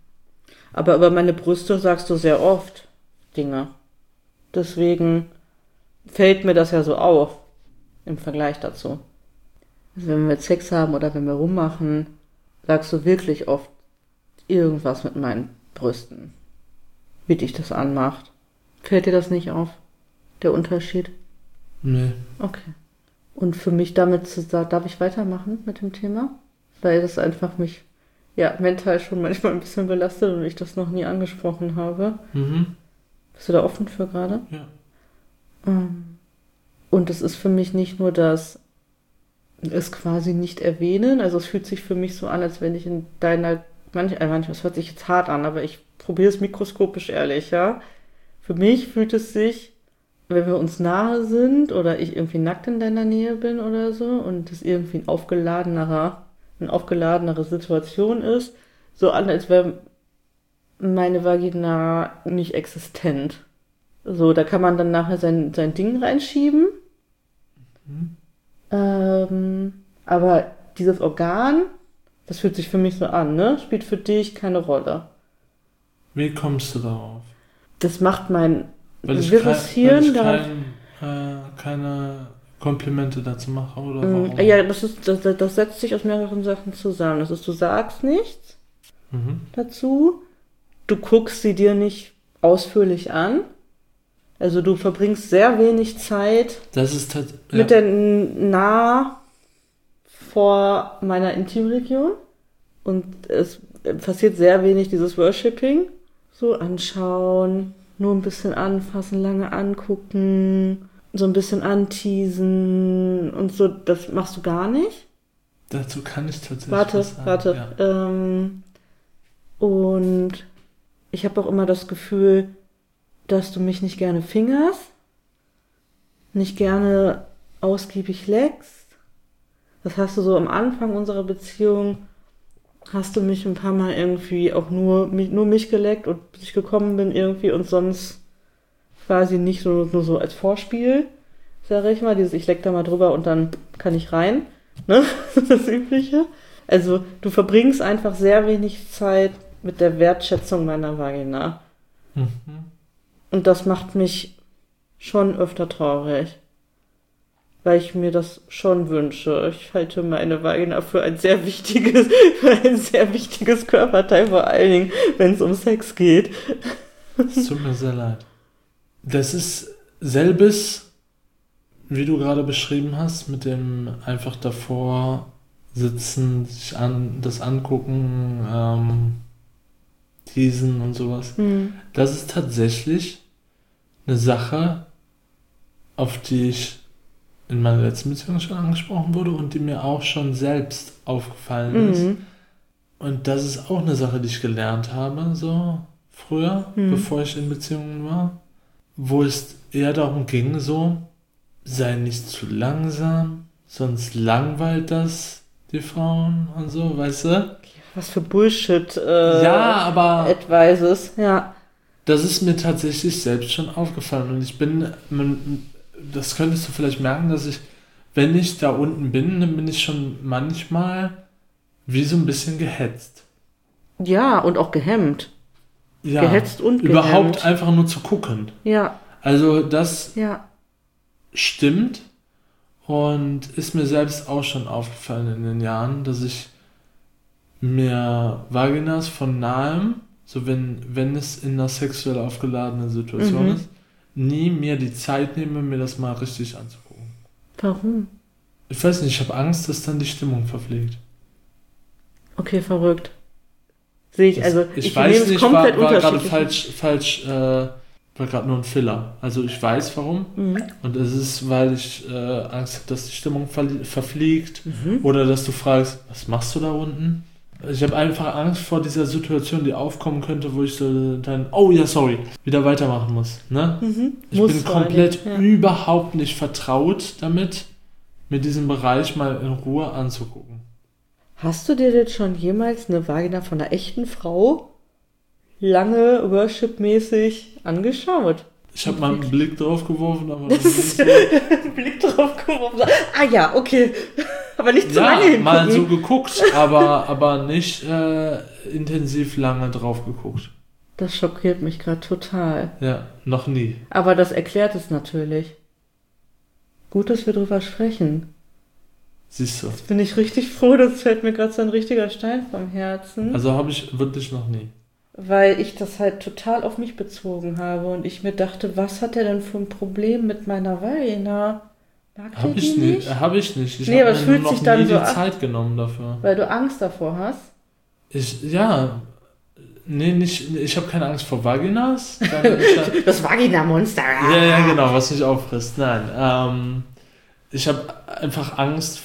Aber über meine Brüste sagst du sehr oft Dinge. Deswegen fällt mir das ja so auf im Vergleich dazu. Also wenn wir jetzt Sex haben oder wenn wir rummachen, sagst du wirklich oft irgendwas mit meinen Brüsten, wie dich das anmacht. Fällt dir das nicht auf, der Unterschied? Nee. Okay. Und für mich damit darf ich weitermachen mit dem Thema? Weil das einfach mich mental schon manchmal ein bisschen belastet und ich das noch nie angesprochen habe. Bist du da offen für gerade? Ja. Und es ist für mich nicht nur das es quasi nicht erwähnen, also es fühlt sich für mich so an, als wenn ich in deiner, manchmal, das hört sich jetzt hart an, aber ich probiere es mikroskopisch ehrlich, ja. Für mich fühlt es sich, wenn wir uns nahe sind oder ich irgendwie nackt in deiner Nähe bin oder so und es irgendwie eine aufgeladenere Situation ist, so an, als wäre meine Vagina nicht existent. So, da kann man dann nachher sein Ding reinschieben. Aber dieses Organ, das fühlt sich für mich so an, ne? Spielt für dich keine Rolle. Wie kommst du darauf? Das macht mein wirres Hirn keine Komplimente dazu mache, oder warum? Ja, das setzt sich aus mehreren Sachen zusammen. Das ist, du sagst nichts dazu, du guckst sie dir nicht ausführlich an, also du verbringst sehr wenig Zeit mit der nah vor meiner Intimregion und es passiert sehr wenig dieses Worshipping, so anschauen, nur ein bisschen anfassen, lange angucken, so ein bisschen anteasen und so, das machst du gar nicht. Dazu kann ich tatsächlich was sagen. Warte. Ja. Und ich habe auch immer das Gefühl, dass du mich nicht gerne fingerst, nicht gerne ausgiebig leckst. Das hast du so am Anfang unserer Beziehung, hast du mich ein paar Mal irgendwie auch nur mich geleckt und bis ich gekommen bin irgendwie und sonst quasi nicht nur so als Vorspiel, sage ich mal, ich leck da mal drüber und dann kann ich rein, ne, das Übliche. Also du verbringst einfach sehr wenig Zeit mit der Wertschätzung meiner Vagina. Mhm. Und das macht mich schon öfter traurig. Weil ich mir das schon wünsche. Ich halte meine Vagina für ein sehr wichtiges, Körperteil, vor allen Dingen, wenn es um Sex geht. Es tut mir sehr leid. Das ist selbes, wie du gerade beschrieben hast, mit dem einfach davor sitzen, sich das angucken, teasen und sowas. Das ist tatsächlich eine Sache, auf die ich in meiner letzten Beziehung schon angesprochen wurde und die mir auch schon selbst aufgefallen ist. Und das ist auch eine Sache, die ich gelernt habe, so früher, bevor ich in Beziehungen war, wo es eher darum ging, so, sei nicht zu langsam, sonst langweilt das die Frauen und so, weißt du? Was für Bullshit ja, aber Advices, ja. Das ist mir tatsächlich selbst schon aufgefallen und ich bin, das könntest du vielleicht merken, dass ich, wenn ich da unten bin, dann bin ich schon manchmal wie so ein bisschen gehetzt. Ja, und auch gehemmt. Ja, gehetzt und gehemmt. Überhaupt einfach nur zu gucken. Ja. Also das ja. Stimmt und ist mir selbst auch schon aufgefallen in den Jahren, dass ich mir Vaginas von nahem, so wenn es in einer sexuell aufgeladenen Situation ist, nie mir die Zeit nehme, mir das mal richtig anzugucken. Warum? Ich weiß nicht, ich habe Angst, dass dann die Stimmung verfliegt. Okay, verrückt. Sehe ich, also ich weiß nicht, komplett war gerade falsch, war gerade nur ein Filler. Also ich weiß warum und es ist, weil ich Angst habe, dass die Stimmung verfliegt oder dass du fragst, was machst du da unten? Ich habe einfach Angst vor dieser Situation, die aufkommen könnte, wo ich so dann, oh ja, sorry, wieder weitermachen muss. Ne? Ich bin komplett überhaupt nicht vertraut damit, mir diesen Bereich mal in Ruhe anzugucken. Hast du dir denn schon jemals eine Vagina von einer echten Frau lange Worship-mäßig angeschaut? Ich habe mal einen Blick drauf geworfen, aber das ist so. Blick drauf geworfen. Ah ja, okay. Aber nicht zu lange hingucken. Mal so geguckt, aber nicht intensiv lange drauf geguckt. Das schockiert mich gerade total. Ja, noch nie. Aber das erklärt es natürlich. Gut, dass wir drüber sprechen. Siehst du. Jetzt bin ich richtig froh, das fällt mir gerade so ein richtiger Stein vom Herzen. Also habe ich wirklich noch nie. Weil ich das halt total auf mich bezogen habe und ich mir dachte, was hat er denn für ein Problem mit meiner Vagina? Mag der die nicht? Habe ich nicht. Ich nee, aber habe es mir fühlt noch sich dann nie so die Zeit genommen dafür. Weil du Angst davor hast? Ich habe keine Angst vor Vaginas. Das Vagina-Monster. Ja, genau, was mich auffrisst. Nein, ich habe einfach Angst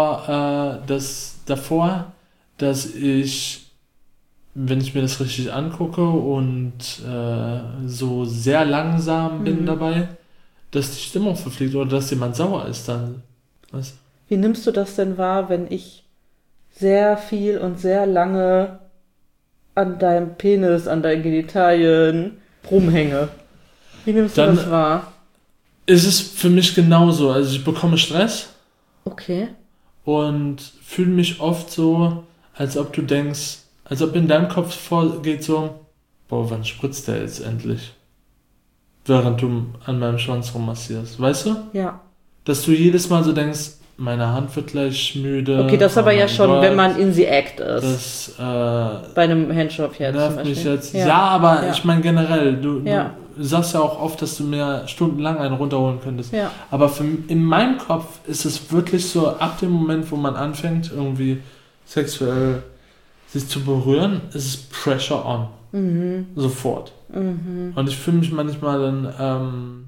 davor, dass ich, wenn ich mir das richtig angucke und so sehr langsam bin dabei, dass die Stimmung verfliegt oder dass jemand sauer ist dann. Was? Wie nimmst du das denn wahr, wenn ich sehr viel und sehr lange an deinem Penis, an deinen Genitalien rumhänge? Wie nimmst du das wahr? Ist es für mich genauso. Also ich bekomme Stress. Okay. Und fühle mich oft so, als ob du denkst, als ob in deinem Kopf vorgeht so, boah, wann spritzt der jetzt endlich? Während du an meinem Schwanz rummassierst. Weißt du? Ja. Dass du jedes Mal so denkst, meine Hand wird gleich müde. Okay, das aber ja schon, wenn man in the act ist. Das, bei einem Handjob jetzt nervt mich jetzt. Ja, aber ich meine generell, du sagst ja auch oft, dass du mir stundenlang einen runterholen könntest. Ja. Aber in meinem Kopf ist es wirklich so, ab dem Moment, wo man anfängt, irgendwie sexuell sich zu berühren, ist es Pressure on. Sofort. Und ich fühle mich manchmal dann,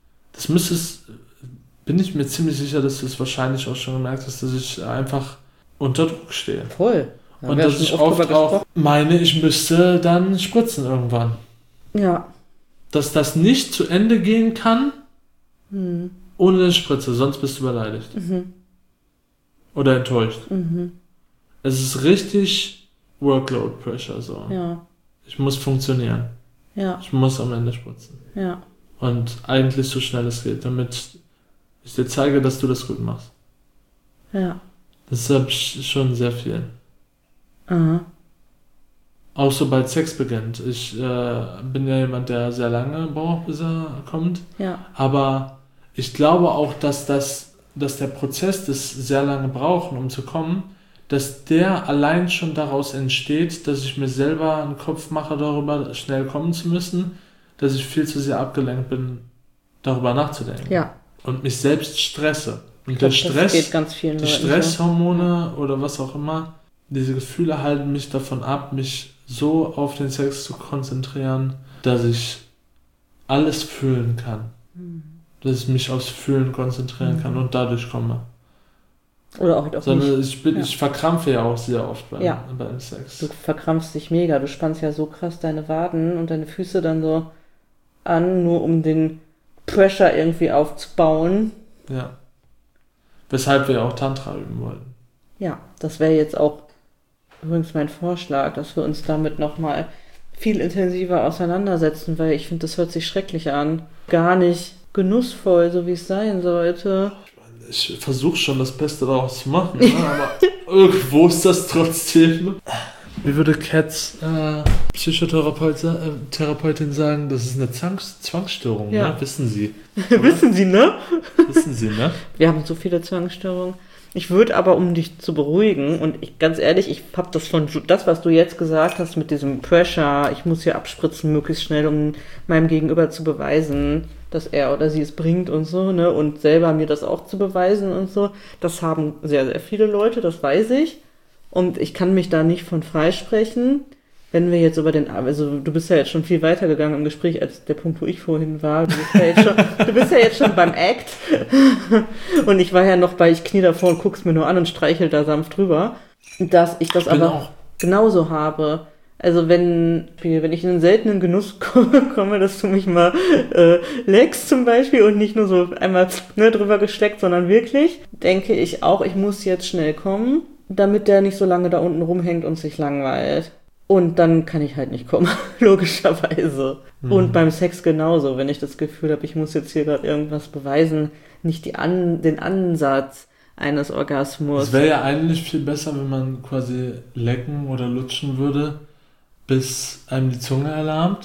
bin ich mir ziemlich sicher, dass du es wahrscheinlich auch schon gemerkt hast, dass ich einfach unter Druck stehe. Voll. Und dass ich oft auch meine, ich müsste dann spritzen irgendwann. Ja. Dass das nicht zu Ende gehen kann, ohne eine Spritze, sonst bist du beleidigt. Oder enttäuscht. Es ist richtig Workload Pressure so. Ja. Ich muss funktionieren. Ja. Ich muss am Ende spritzen. Ja. Und eigentlich so schnell es geht, damit ich dir zeige, dass du das gut machst. Ja. Das habe ich schon sehr viel. Aha. Auch sobald Sex beginnt. Ich bin ja jemand, der sehr lange braucht, bis er kommt. Ja. Aber ich glaube auch, dass der Prozess des sehr lange Brauchen, um zu kommen, dass der allein schon daraus entsteht, dass ich mir selber einen Kopf mache darüber, schnell kommen zu müssen, dass ich viel zu sehr abgelenkt bin, darüber nachzudenken. Ja. Und mich selbst stresse. Und glaub, der Stress, geht ganz vielen die Leuten Stresshormone oder was auch immer, diese Gefühle halten mich davon ab, mich so auf den Sex zu konzentrieren, dass ich alles fühlen kann. Dass ich mich aufs Fühlen konzentrieren kann und dadurch komme. Oder auch nicht. Sondern ich verkrampfe ja auch sehr oft beim Sex. Du verkrampfst dich mega. Du spannst ja so krass deine Waden und deine Füße dann so an, nur um den Pressure irgendwie aufzubauen. Ja. Weshalb wir auch Tantra üben wollten. Ja, das wäre jetzt auch übrigens mein Vorschlag, dass wir uns damit nochmal viel intensiver auseinandersetzen, weil ich finde, das hört sich schrecklich an. Gar nicht genussvoll, so wie es sein sollte. Ich versuche schon das Beste daraus zu machen, ne? Aber irgendwo ist das trotzdem. Wie würde Cats Psychotherapeutin sagen, das ist eine Zwangsstörung, Ja. Ne? Wissen Sie. Wissen Sie, ne? Wissen Sie, ne? Wir haben so viele Zwangsstörungen. Ich würde aber, um dich zu beruhigen, und ganz ehrlich, ich habe das, was du jetzt gesagt hast mit diesem Pressure, ich muss hier abspritzen möglichst schnell, um meinem Gegenüber zu beweisen, dass er oder sie es bringt und so, ne, und selber mir das auch zu beweisen und so, das haben sehr, sehr viele Leute, das weiß ich, und ich kann mich da nicht von freisprechen. Wenn wir jetzt also du bist ja jetzt schon viel weiter gegangen im Gespräch als der Punkt, wo ich vorhin war. Du bist ja jetzt schon beim Act. Und ich war ja noch ich knie davor und guck's mir nur an und streichel da sanft drüber. Dass ich das aber auch genauso habe. Also wenn ich in einen seltenen Genuss komme, dass du mich mal leckst zum Beispiel und nicht nur so einmal drüber geschleckt, sondern wirklich, denke ich auch, ich muss jetzt schnell kommen, damit der nicht so lange da unten rumhängt und sich langweilt. Und dann kann ich halt nicht kommen, logischerweise. Und beim Sex genauso, wenn ich das Gefühl habe, ich muss jetzt hier gerade irgendwas beweisen, nicht den Ansatz eines Orgasmus. Es wäre ja eigentlich viel besser, wenn man quasi lecken oder lutschen würde, bis einem die Zunge erlahmt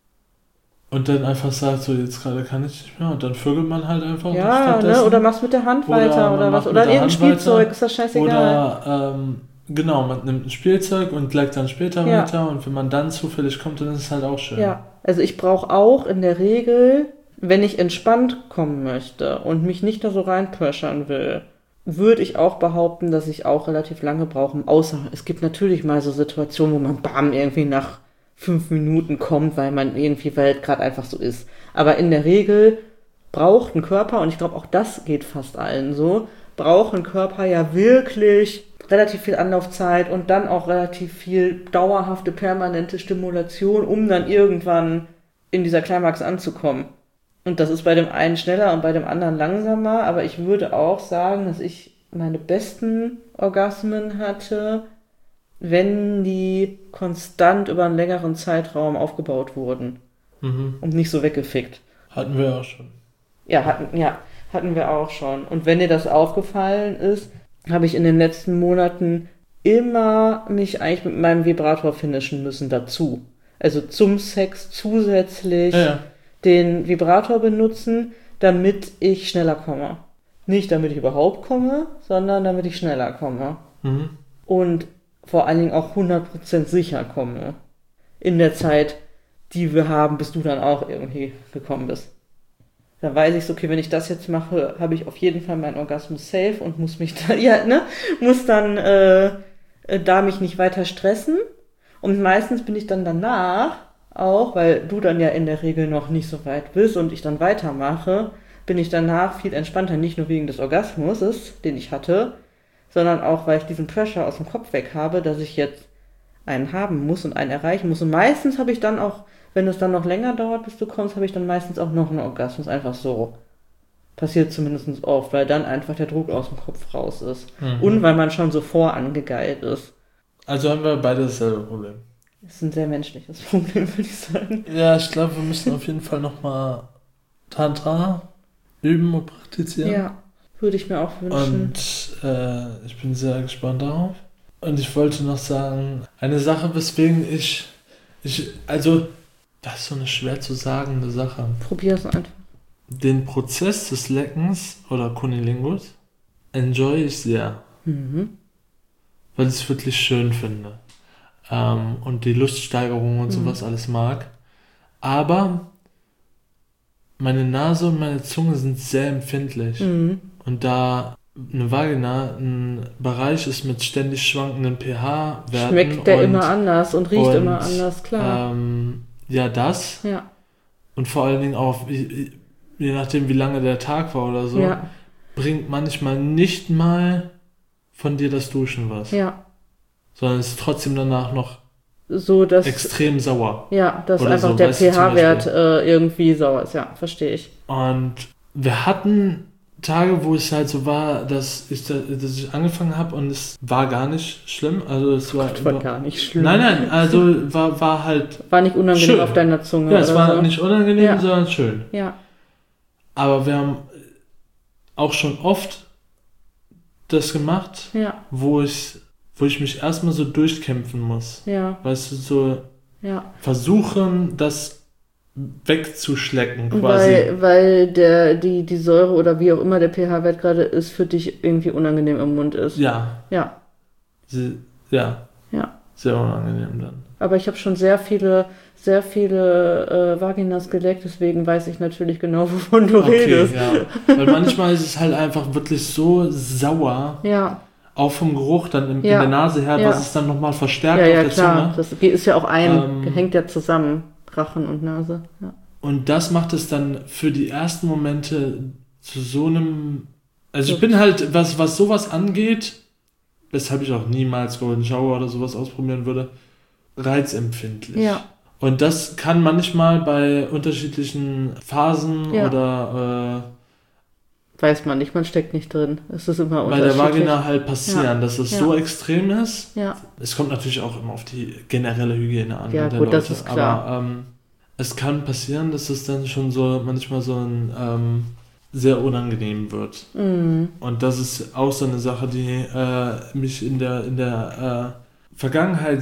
und dann einfach sagt, so jetzt gerade kann ich nicht mehr und dann vögelt man halt einfach. Ja, ne? Oder machst mit der Hand weiter oder was. Oder irgendein Spielzeug, ist das scheißegal. Oder genau, man nimmt ein Spielzeug und leckt dann später weiter und wenn man dann zufällig kommt, dann ist es halt auch schön. Ja, also ich brauche auch in der Regel, wenn ich entspannt kommen möchte und mich nicht da so reinpressern will, würde ich auch behaupten, dass ich auch relativ lange brauche. Außer es gibt natürlich mal so Situationen, wo man irgendwie nach 5 Minuten kommt, weil gerade einfach so ist. Aber in der Regel braucht ein Körper, und ich glaube auch das geht fast allen so, braucht ein Körper ja wirklich relativ viel Anlaufzeit und dann auch relativ viel dauerhafte, permanente Stimulation, um dann irgendwann in dieser Climax anzukommen. Und das ist bei dem einen schneller und bei dem anderen langsamer, aber ich würde auch sagen, dass ich meine besten Orgasmen hatte, wenn die konstant über einen längeren Zeitraum aufgebaut wurden. Und nicht so weggefickt. Hatten wir auch schon. Ja, hatten wir auch schon. Und wenn dir das aufgefallen ist, habe ich in den letzten Monaten immer mich eigentlich mit meinem Vibrator finishen müssen dazu. Also zum Sex zusätzlich den Vibrator benutzen, damit ich schneller komme. Nicht damit ich überhaupt komme, sondern damit ich schneller komme. Und vor allen Dingen auch 100% sicher komme. In der Zeit, die wir haben, bis du dann auch irgendwie gekommen bist. Da weiß ich so, okay, wenn ich das jetzt mache, habe ich auf jeden Fall meinen Orgasmus safe und muss mich da, muss dann da mich nicht weiter stressen. Und meistens bin ich dann danach auch, weil du dann ja in der Regel noch nicht so weit bist und ich dann weitermache, bin ich danach viel entspannter, nicht nur wegen des Orgasmus, den ich hatte, sondern auch, weil ich diesen Pressure aus dem Kopf weg habe, dass ich jetzt einen haben muss und einen erreichen muss. Und meistens habe ich dann auch, wenn es dann noch länger dauert, bis du kommst, habe ich dann meistens auch noch einen Orgasmus, einfach so. Passiert zumindest oft, weil dann einfach der Druck aus dem Kopf raus ist. Und weil man schon so vorangegeilt ist. Also haben wir beide dasselbe Problem. Das ist ein sehr menschliches Problem, würde ich sagen. Ja, ich glaube, wir müssen auf jeden Fall nochmal Tantra üben und praktizieren. Ja, würde ich mir auch wünschen. Und ich bin sehr gespannt darauf. Und ich wollte noch sagen, eine Sache, weswegen also, das ist so eine schwer zu sagende Sache. Probier es einfach. Den Prozess des Leckens oder Kunilingus enjoy ich sehr. Weil ich es wirklich schön finde. Und die Luststeigerung und sowas alles mag. Aber meine Nase und meine Zunge sind sehr empfindlich. Und da eine Vagina ein Bereich ist mit ständig schwankenden pH-Werten. Schmeckt der immer anders und riecht immer anders, klar. Ja, das. Ja. Und vor allen Dingen auch, je nachdem wie lange der Tag war oder so, bringt manchmal nicht mal von dir das Duschen was. Ja. Sondern es ist trotzdem danach noch so, dass, extrem sauer. Ja, dass oder einfach so, der pH-Wert irgendwie sauer ist, ja, verstehe ich. Und wir hatten Tage, wo es halt so war, dass ich angefangen habe und es war gar nicht schlimm. Also es war gar nicht schlimm. Nein, also war halt war nicht unangenehm schön. Auf deiner Zunge. Ja, es war so. nicht unangenehm, sondern schön. Ja. Aber wir haben auch schon oft das gemacht, wo ich mich erstmal so durchkämpfen muss. Ja. Weißt du, so versuchen, das wegzuschlecken quasi. Weil die Säure oder wie auch immer der pH-Wert gerade ist, für dich irgendwie unangenehm im Mund ist. Ja. Ja. Ja. Sehr unangenehm dann. Aber ich habe schon sehr viele Vaginas geleckt, deswegen weiß ich natürlich genau, wovon du redest. Ja. Weil manchmal ist es halt einfach wirklich so sauer. Ja. Auch vom Geruch dann in der Nase her, was es dann nochmal verstärkt auf der klar. Zunge. Das ist ja auch hängt ja zusammen, Rachen und Nase. Ja. Und das macht es dann für die ersten Momente zu so einem... Also ich bin halt, was sowas angeht, weshalb ich auch niemals Golden Shower oder sowas ausprobieren würde, reizempfindlich. Ja. Und das kann manchmal bei unterschiedlichen Phasen oder... weiß man nicht, man steckt nicht drin. Es ist immer bei der Vagina halt passieren, dass es so extrem ist. Ja. Es kommt natürlich auch immer auf die generelle Hygiene an. Ja, der gut, Leute. das ist klar. Aber es kann passieren, dass es dann schon so manchmal so ein sehr unangenehm wird. Und das ist auch so eine Sache, die mich in der Vergangenheit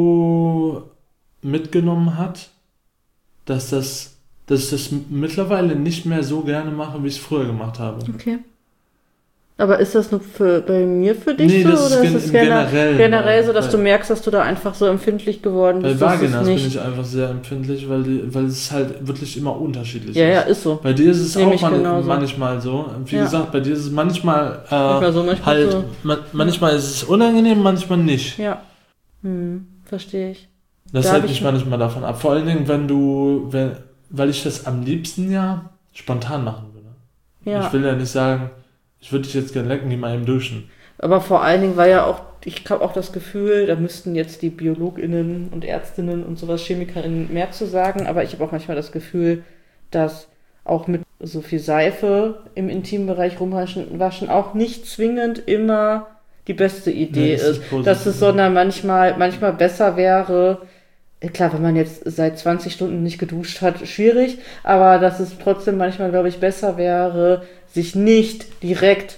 so mitgenommen hat, dass ich das mittlerweile nicht mehr so gerne mache, wie ich es früher gemacht habe. Okay. Aber ist das nur bei mir für dich so? Oder ist es generell so, dass weil, du merkst, dass du da einfach so empfindlich geworden bist? Bei Vaginas bin ich einfach sehr empfindlich, weil es halt wirklich immer unterschiedlich ist. Ja, ist so. Bei dir ist es auch manchmal so. Wie gesagt, bei dir ist es manchmal manchmal ist es unangenehm, manchmal nicht. Ja. Verstehe ich. Das hält mich manchmal davon ab. Vor allen Dingen, weil ich das am liebsten spontan machen würde. Ja. Ich will ja nicht sagen, ich würde dich jetzt gerne lecken, geh mal eben duschen. Aber vor allen Dingen war ja auch, ich habe auch das Gefühl, da müssten jetzt die BiologInnen und Ärztinnen und sowas, ChemikerInnen mehr zu sagen, aber ich habe auch manchmal das Gefühl, dass auch mit so viel Seife im Intimbereich rumwaschen auch nicht zwingend immer die beste Idee ist. Dass es sondern manchmal besser wäre, klar, wenn man jetzt seit 20 Stunden nicht geduscht hat, schwierig, aber dass es trotzdem manchmal, glaube ich, besser wäre, sich nicht direkt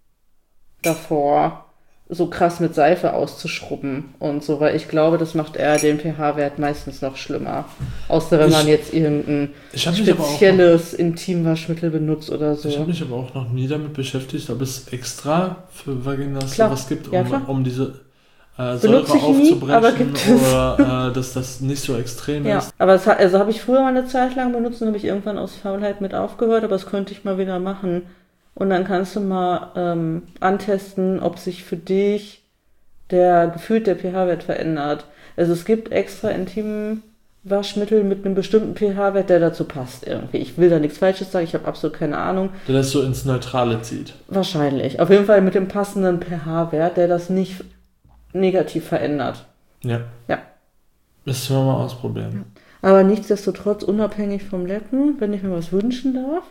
davor so krass mit Seife auszuschrubben und so, weil ich glaube, das macht eher den pH-Wert meistens noch schlimmer. Außer wenn man jetzt irgendein spezielles Intimwaschmittel benutzt oder so. Ich habe mich aber auch noch nie damit beschäftigt, ob es extra für Vaginas sowas gibt, um diese Säure aufzubrechen oder dass das nicht so extrem ist. Aber habe ich früher mal eine Zeit lang benutzt und habe ich irgendwann aus Faulheit mit aufgehört, aber das könnte ich mal wieder machen. Und dann kannst du mal antesten, ob sich für dich gefühlt der pH-Wert verändert. Also es gibt extra Intimwaschmittel mit einem bestimmten pH-Wert, der dazu passt irgendwie. Ich will da nichts Falsches sagen, ich habe absolut keine Ahnung. Der das so ins Neutrale zieht. Wahrscheinlich. Auf jeden Fall mit dem passenden pH-Wert, der das nicht negativ verändert. Ja. Müssen wir mal ausprobieren. Ja. Aber nichtsdestotrotz, unabhängig vom Lecken, wenn ich mir was wünschen darf,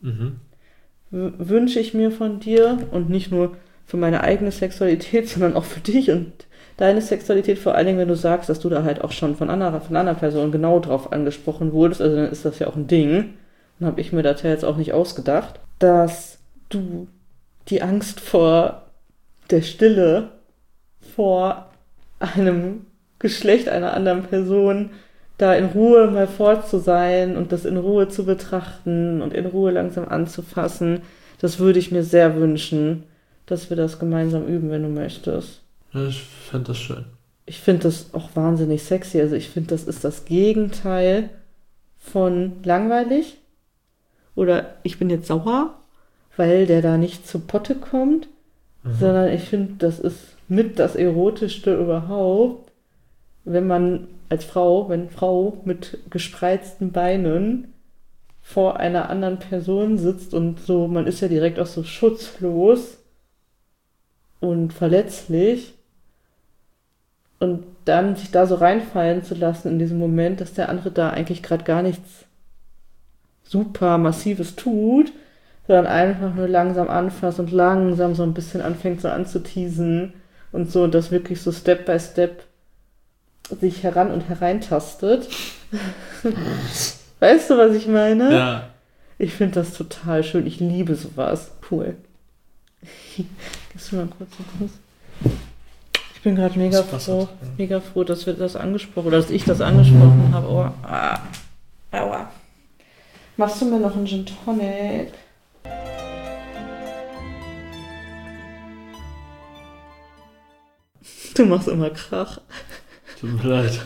wünsche ich mir von dir und nicht nur für meine eigene Sexualität, sondern auch für dich und deine Sexualität, vor allen Dingen, wenn du sagst, dass du da halt auch schon von einer Person genau drauf angesprochen wurdest, also dann ist das ja auch ein Ding, dann habe ich mir das ja jetzt auch nicht ausgedacht, dass du die Angst vor der Stille vor einem Geschlecht einer anderen Person da in Ruhe mal fort zu sein und das in Ruhe zu betrachten und in Ruhe langsam anzufassen. Das würde ich mir sehr wünschen, dass wir das gemeinsam üben, wenn du möchtest. Ja, ich fände das schön. Ich finde das auch wahnsinnig sexy. Also ich finde, das ist das Gegenteil von langweilig. Oder ich bin jetzt sauer, weil der da nicht zu Potte kommt. Sondern ich finde, das ist mit das Erotischste überhaupt, wenn man als Frau, wenn Frau mit gespreizten Beinen vor einer anderen Person sitzt und so, man ist ja direkt auch so schutzlos und verletzlich und dann sich da so reinfallen zu lassen in diesem Moment, dass der andere da eigentlich gerade gar nichts super Massives tut, sondern einfach nur langsam anfasst und langsam so ein bisschen anfängt so anzuteasen und so, das wirklich so Step by Step sich heran und hereintastet. Weißt du, was ich meine? Ja. Ich finde das total schön. Ich liebe sowas. Cool. Gibst du mal kurz einen Kuss? Ich bin gerade mega froh, dass wir das angesprochen, oder dass ich das angesprochen habe. Oh, aua. Machst du mir noch einen Gin Tonic? Du machst immer Krach. Tut mir leid.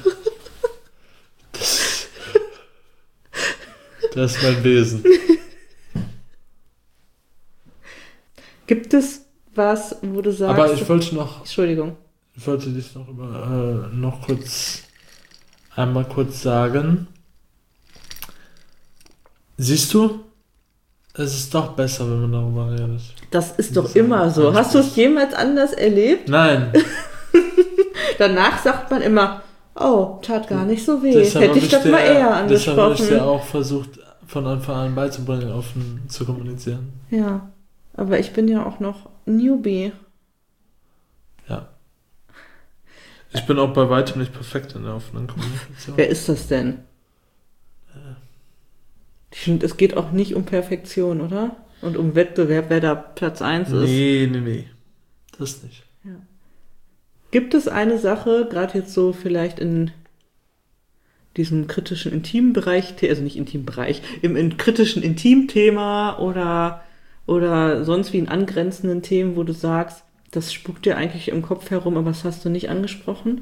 Das ist mein Wesen. Gibt es was, wo du sagst... Aber ich wollte noch... Entschuldigung. Ich wollte dich noch einmal kurz sagen. Siehst du? Es ist doch besser, wenn man darüber redet. Das ist doch immer so. Hast du es jemals anders erlebt? Nein. Danach sagt man immer, oh, tat gar nicht so weh. Deshalb Hätte ich das mal eher angesprochen. Deshalb habe ich dir auch versucht, von Anfang an beizubringen, offen zu kommunizieren. Ja, aber ich bin ja auch noch Newbie. Ja. Ich bin auch bei weitem nicht perfekt in der offenen Kommunikation. Wer ist das denn? Ich finde, es geht auch nicht um Perfektion, oder? Und um Wettbewerb, wer da Platz 1 ist. Nee. Das nicht. Ja. Gibt es eine Sache, gerade jetzt so vielleicht in diesem kritischen Intimbereich, also nicht Intimbereich, im kritischen Intimthema oder sonst wie in angrenzenden Themen, wo du sagst, das spukt dir eigentlich im Kopf herum, aber das hast du nicht angesprochen?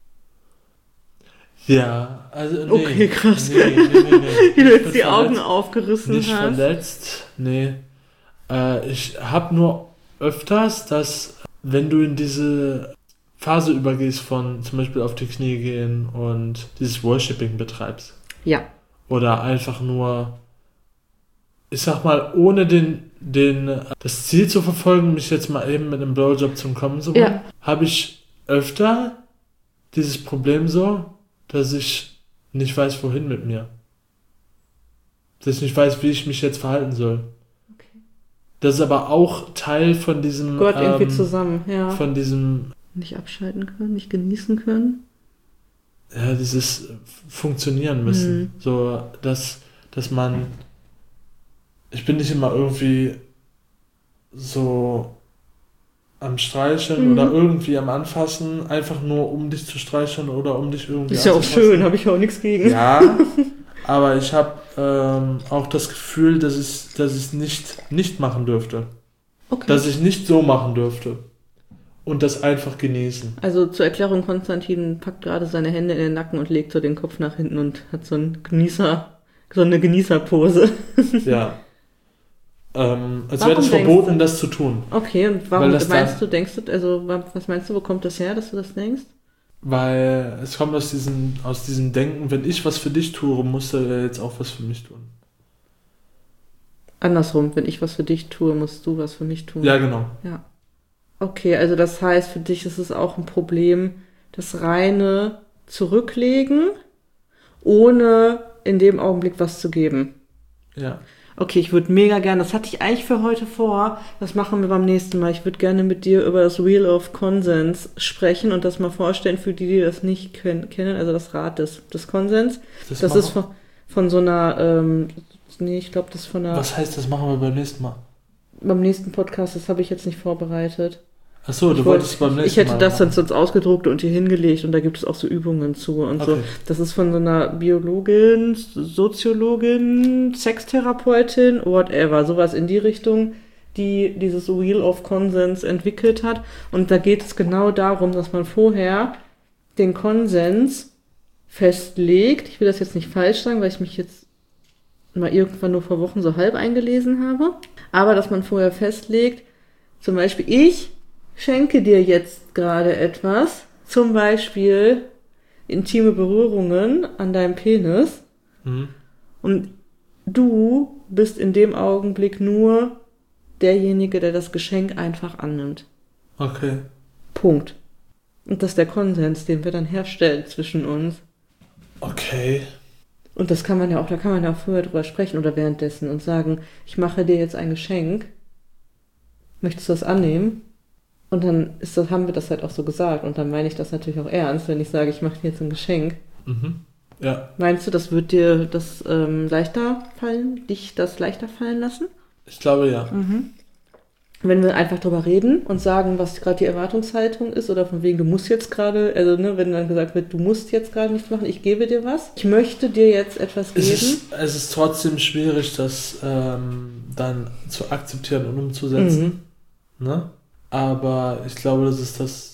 Ja, also nee. Okay, krass. Nee. Wie du jetzt die Augen aufgerissen nicht hast. Nicht verletzt, nee. Ich habe nur öfters, dass wenn du in diese Phase übergehst von zum Beispiel auf die Knie gehen und dieses Worshipping betreibst. Ja. Oder einfach nur, ich sag mal, ohne das Ziel zu verfolgen, mich jetzt mal eben mit einem Blowjob zum Kommen zu bringen, habe ich öfter dieses Problem so, dass ich nicht weiß, wohin mit mir. Dass ich nicht weiß, wie ich mich jetzt verhalten soll. Okay. Das ist aber auch Teil von diesem... Gott irgendwie zusammen, ja. Von diesem... Nicht abschalten können, nicht genießen können. Ja, dieses Funktionieren müssen. So, dass man... Ich bin nicht immer irgendwie so am Streicheln oder irgendwie am Anfassen, einfach nur um dich zu streicheln oder um dich irgendwie ist ja auch schön, habe ich auch nichts gegen. Ja, aber ich habe auch das Gefühl, dass ich es nicht machen dürfte. Okay. Dass ich nicht so machen dürfte. Und das einfach genießen. Also zur Erklärung, Konstantin packt gerade seine Hände in den Nacken und legt so den Kopf nach hinten und hat so eine Genießerpose. Ja. Als wäre das verboten, das zu tun. Okay, und warum was meinst du, wo kommt das her, dass du das denkst? Weil es kommt aus diesem Denken, wenn ich was für dich tue, muss er jetzt auch was für mich tun. Andersrum, wenn ich was für dich tue, musst du was für mich tun. Ja, genau. Ja. Okay, also das heißt, für dich ist es auch ein Problem, das reine Zurücklegen, ohne in dem Augenblick was zu geben. Ja. Okay, ich würde mega gerne, das hatte ich eigentlich für heute vor, das machen wir beim nächsten Mal. Ich würde gerne mit dir über das Wheel of Consens sprechen und das mal vorstellen für die das nicht kennen, also das Rad des Konsens. Das ist von so einer, ich glaube, das ist von einer... Was heißt, das machen wir beim nächsten Mal? Beim nächsten Podcast, das habe ich jetzt nicht vorbereitet. Achso, du wolltest beim nächsten Mal. Ich hätte das dann sonst ausgedruckt und hier hingelegt und da gibt es auch so Übungen zu und so. Das ist von so einer Biologin, Soziologin, Sextherapeutin, whatever, sowas in die Richtung, die dieses Wheel of Consens entwickelt hat. Und da geht es genau darum, dass man vorher den Konsens festlegt. Ich will das jetzt nicht falsch sagen, weil ich mich jetzt mal irgendwann nur vor Wochen so halb eingelesen habe. Aber dass man vorher festlegt, zum Beispiel ich schenke dir jetzt gerade etwas, zum Beispiel intime Berührungen an deinem Penis und du bist in dem Augenblick nur derjenige, der das Geschenk einfach annimmt. Okay. Punkt. Und das ist der Konsens, den wir dann herstellen zwischen uns. Okay. Und da kann man ja auch vorher drüber sprechen oder währenddessen und sagen, ich mache dir jetzt ein Geschenk, möchtest du das annehmen? Und dann haben wir das halt auch so gesagt. Und dann meine ich das natürlich auch ernst, wenn ich sage, ich mache dir jetzt ein Geschenk. Ja. Meinst du, das wird dir das leichter fallen, dich das leichter fallen lassen? Ich glaube, ja. Wenn wir einfach drüber reden und sagen, was gerade die Erwartungshaltung ist oder von wegen, du musst jetzt gerade, also wenn dann gesagt wird, du musst jetzt gerade nichts machen, ich gebe dir was. Ich möchte dir jetzt etwas geben. Es ist trotzdem schwierig, das dann zu akzeptieren und umzusetzen. Ne? Aber ich glaube, dass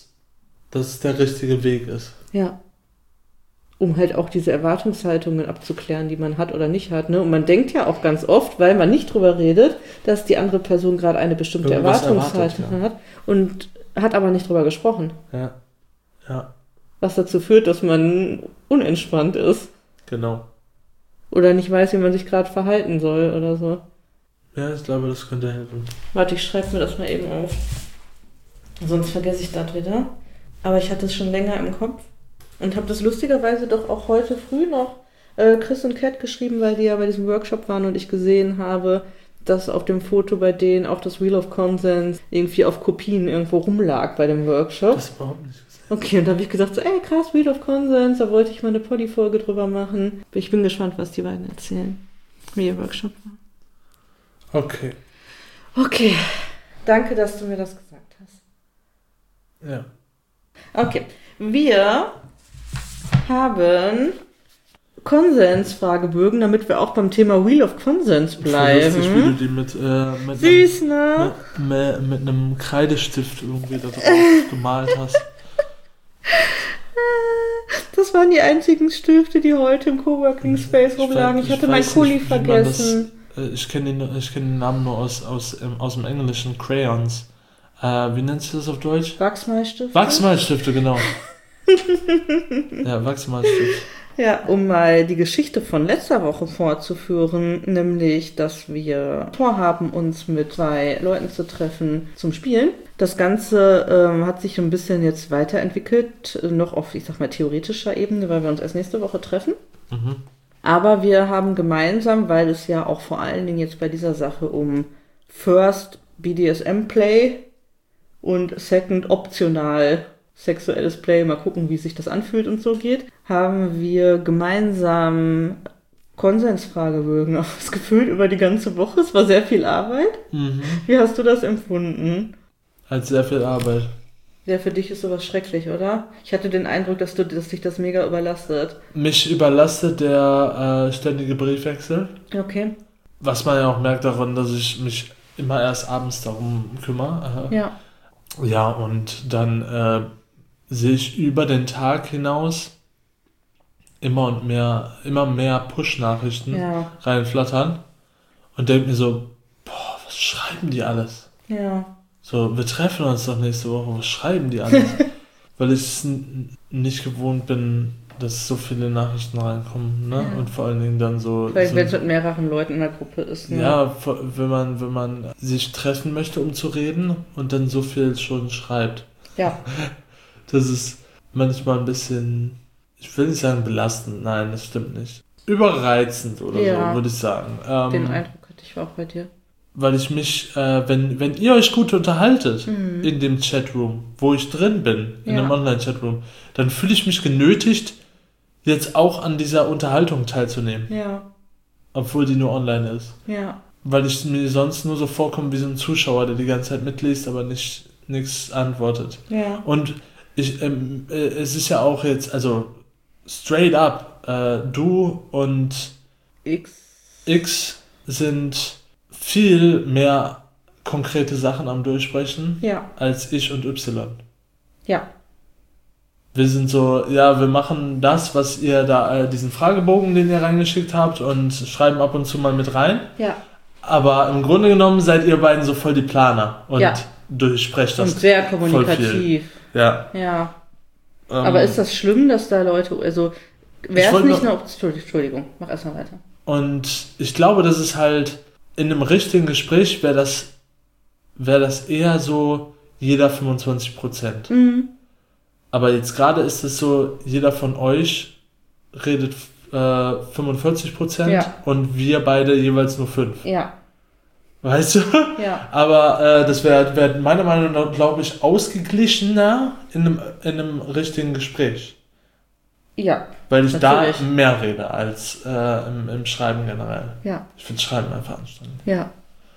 es der richtige Weg ist. Ja. Um halt auch diese Erwartungshaltungen abzuklären, die man hat oder nicht hat. Ne? Und man denkt ja auch ganz oft, weil man nicht drüber redet, dass die andere Person gerade eine bestimmte Erwartungshaltung hat und hat aber nicht drüber gesprochen. Ja. Ja. Was dazu führt, dass man unentspannt ist. Genau. Oder nicht weiß, wie man sich gerade verhalten soll oder so. Ja, ich glaube, das könnte helfen. Warte, ich schreibe mir das mal eben auf. Sonst vergesse ich das wieder. Aber ich hatte es schon länger im Kopf. Und habe das lustigerweise doch auch heute früh noch Chris und Kat geschrieben, weil die ja bei diesem Workshop waren und ich gesehen habe, dass auf dem Foto bei denen auch das Wheel of Consens irgendwie auf Kopien irgendwo rumlag bei dem Workshop. Das überhaupt nicht gesehen. Okay, und da habe ich gesagt so, ey krass, Wheel of Consens, da wollte ich mal eine Poddy-Folge drüber machen. Ich bin gespannt, was die beiden erzählen, wie ihr Workshop war. Okay. Okay, danke, dass du mir das gesagt hast. Ja. Okay, wir haben Konsensfragebögen, damit wir auch beim Thema Wheel of Consens bleiben. Lustig, wie du die mit Süß, ne? Mit einem Kreidestift irgendwie da drauf gemalt hast. Das waren die einzigen Stifte, die heute im Coworking Space rumlagen. Ich hatte meinen Kuli vergessen. Ich kenne den Namen nur aus dem Englischen, Crayons. Wie nennt sich das auf Deutsch? Wachsmalstifte? Wachsmalstifte, genau. Ja, Wachsmalstift. Ja, um mal die Geschichte von letzter Woche fortzuführen, nämlich, dass wir vorhaben, uns mit 2 Leuten zu treffen zum Spielen. Das Ganze hat sich ein bisschen jetzt weiterentwickelt, noch auf, ich sag mal, theoretischer Ebene, weil wir uns erst nächste Woche treffen. Aber wir haben gemeinsam, weil es ja auch vor allen Dingen jetzt bei dieser Sache um First BDSM-Play und Second optional sexuelles Play, mal gucken, wie sich das anfühlt und so geht, haben wir gemeinsam Konsensfragebögen ausgefüllt über die ganze Woche. Es war sehr viel Arbeit. Wie hast du das empfunden? Als sehr viel Arbeit. Ja, für dich ist sowas schrecklich, oder? Ich hatte den Eindruck, dass dich das mega überlastet. Mich überlastet der ständige Briefwechsel. Okay. Was man ja auch merkt daran, dass ich mich immer erst abends darum kümmere. Ja. Ja, und dann sehe ich über den Tag hinaus immer mehr Push-Nachrichten reinflattern und denke mir so, boah, was schreiben die alles? Ja. So, wir treffen uns doch nächste Woche, was schreiben die alles? Weil ich es nicht gewohnt bin, dass so viele Nachrichten reinkommen, ne? Ja. Und vor allen Dingen dann so... Weil wenn es mit mehreren Leuten in der Gruppe ist, ne? Ja, wenn man sich treffen möchte, um zu reden und dann so viel schon schreibt. Ja. Das ist manchmal ein bisschen, ich will nicht sagen belastend, nein, das stimmt nicht. Überreizend oder so, würde ich sagen. Den Eindruck hatte ich auch bei dir. Weil ich mich, wenn ihr euch gut unterhaltet in dem Chatroom, wo ich drin bin, in einem Online-Chatroom, dann fühle ich mich genötigt, jetzt auch an dieser Unterhaltung teilzunehmen. Ja. Obwohl die nur online ist. Ja. Weil ich mir sonst nur so vorkomme wie so ein Zuschauer, der die ganze Zeit mitliest, aber nicht nichts antwortet. Ja. Und es ist ja auch jetzt, also straight up, du und X sind viel mehr konkrete Sachen am Durchsprechen als ich und Y. Ja. Wir sind so, ja, wir machen das, was ihr da, diesen Fragebogen, den ihr reingeschickt habt und schreiben ab und zu mal mit rein. Ja. Aber im Grunde genommen seid ihr beiden so voll die Planer und durchsprecht das. Und sehr kommunikativ. Voll viel. Ja. Ja. Aber ist das schlimm, dass da Leute, also wäre es nicht eine Option, Entschuldigung, mach erstmal weiter. Und ich glaube, das ist halt, in einem richtigen Gespräch wäre das eher so jeder 25%. Mhm. Aber jetzt gerade ist es so, jeder von euch redet 45% und wir beide jeweils nur 5%. Ja. Weißt du? Ja. Aber das wäre meiner Meinung nach, glaube ich, ausgeglichener in einem richtigen Gespräch. Ja. Weil ich natürlich da mehr rede als im Schreiben generell. Ja. Ich finde Schreiben einfach anstrengend. Ja.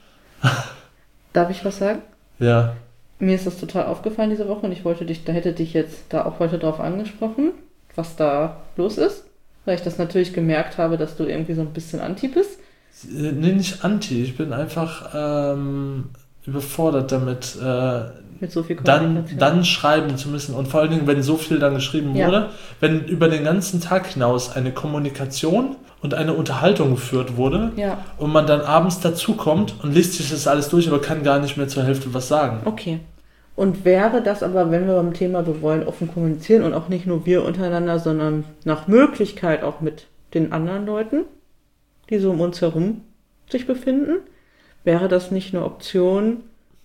Darf ich was sagen? Ja. Mir ist das total aufgefallen diese Woche und ich hätte dich jetzt da auch heute drauf angesprochen, was da los ist. Weil ich das natürlich gemerkt habe, dass du irgendwie so ein bisschen anti bist. Nee, nicht anti. Ich bin einfach überfordert damit, mit so viel dann schreiben zu müssen. Und vor allen Dingen, wenn so viel dann geschrieben wurde, wenn über den ganzen Tag hinaus eine Kommunikation und eine Unterhaltung geführt wurde und man dann abends dazukommt und liest sich das alles durch, aber kann gar nicht mehr zur Hälfte was sagen. Okay. Und wäre das aber, wenn wir beim Thema, wir wollen offen kommunizieren und auch nicht nur wir untereinander, sondern nach Möglichkeit auch mit den anderen Leuten, die so um uns herum sich befinden, wäre das nicht eine Option,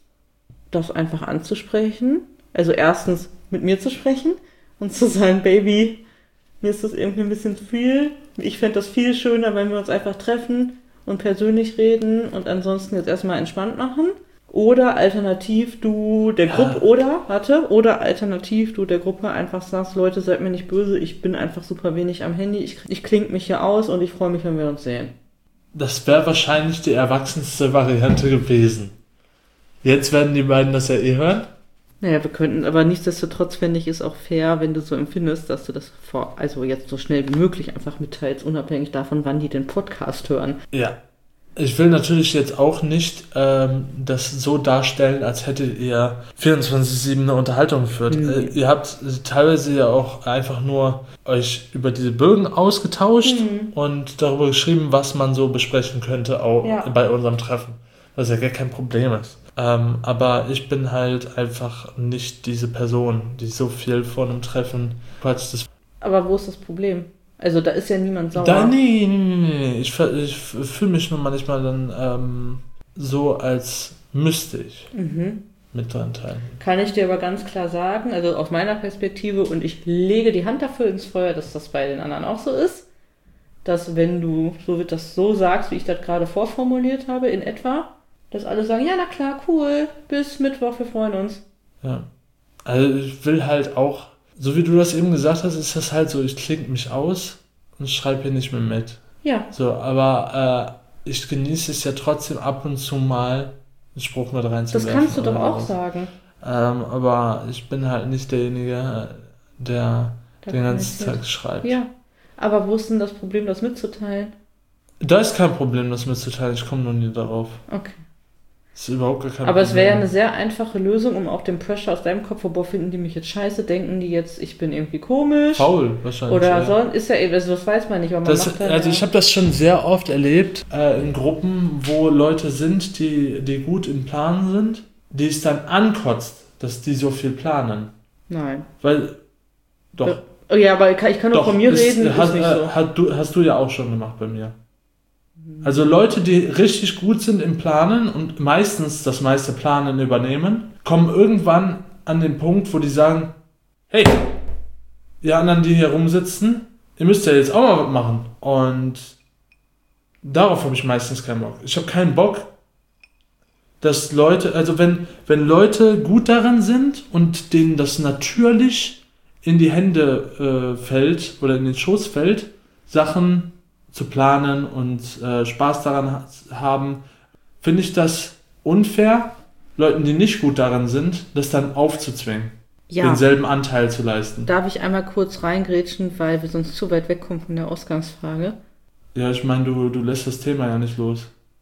das einfach anzusprechen? Also erstens mit mir zu sprechen und zu sagen, Baby, mir ist das irgendwie ein bisschen zu viel. Ich fände das viel schöner, wenn wir uns einfach treffen und persönlich reden und ansonsten jetzt erstmal entspannt machen. Oder alternativ du der Gruppe, oder alternativ du der Gruppe einfach sagst, Leute, seid mir nicht böse, ich bin einfach super wenig am Handy, ich klinge mich hier aus und ich freue mich, wenn wir uns sehen. Das wäre wahrscheinlich die erwachsenste Variante gewesen. Jetzt werden die beiden das ja eh hören. Naja, wir könnten, aber nichtsdestotrotz fände ich es auch fair, wenn du so empfindest, dass du das also jetzt so schnell wie möglich einfach mitteilst, unabhängig davon, wann die den Podcast hören. Ja. Ich will natürlich jetzt auch nicht das so darstellen, als hättet ihr 24/7 eine Unterhaltung geführt. Ihr habt teilweise ja auch einfach nur euch über diese Bögen ausgetauscht und darüber geschrieben, was man so besprechen könnte, auch bei unserem Treffen. Was ja gar kein Problem ist. Aber ich bin halt einfach nicht diese Person, die so viel vor einem Treffen quatscht. Aber wo ist das Problem? Also da ist ja niemand sauer. Nee. Ich fühle mich nur manchmal dann so, als müsste ich mit dran teilen. Kann ich dir aber ganz klar sagen, also aus meiner Perspektive, und ich lege die Hand dafür ins Feuer, dass das bei den anderen auch so ist, dass wenn du das so sagst, wie ich das gerade vorformuliert habe, in etwa, dass alle sagen, ja, na klar, cool, bis Mittwoch, wir freuen uns. Ja, also ich will halt auch, so wie du das eben gesagt hast, ist das halt so, ich klinge mich aus und schreibe hier nicht mehr mit. Ja. So, aber ich genieße es ja trotzdem ab und zu mal, einen Spruch mit reinzuwerfen. Das kannst du doch auch sagen. Aber ich bin halt nicht derjenige, der den ganzen Tag schreibt. Ja, aber wo ist denn das Problem, das mitzuteilen? Da ist kein Problem, das mitzuteilen, ich komme nur nie darauf. Okay. Das ist überhaupt gar kein Aber Problem. Es wäre ja eine sehr einfache Lösung, um auch den Pressure aus deinem Kopf, finden die mich jetzt scheiße, denken die jetzt, ich bin irgendwie komisch. Faul wahrscheinlich. Oder so, ist ja eben, also das weiß man nicht. Aber ich habe das schon sehr oft erlebt, in Gruppen, wo Leute sind, die gut in Planen sind, die es dann ankotzt, dass die so viel planen. Nein. Weil, doch. Ja, aber ich kann nur von mir reden, ist nicht so. Hast du ja auch schon gemacht bei mir. Also Leute, die richtig gut sind im Planen und meistens das meiste Planen übernehmen, kommen irgendwann an den Punkt, wo die sagen, hey, ihr anderen, die hier rumsitzen, ihr müsst ja jetzt auch mal was machen. Und darauf habe ich meistens keinen Bock. Ich habe keinen Bock, dass Leute, also wenn Leute gut daran sind und denen das natürlich in die Hände fällt oder in den Schoß fällt, Sachen zu planen und Spaß daran haben, finde ich das unfair, Leuten, die nicht gut darin sind, das dann aufzuzwingen. Ja. Denselben Anteil zu leisten. Darf ich einmal kurz reingrätschen, weil wir sonst zu weit wegkommen von der Ausgangsfrage? Ja, ich meine, du lässt das Thema ja nicht los.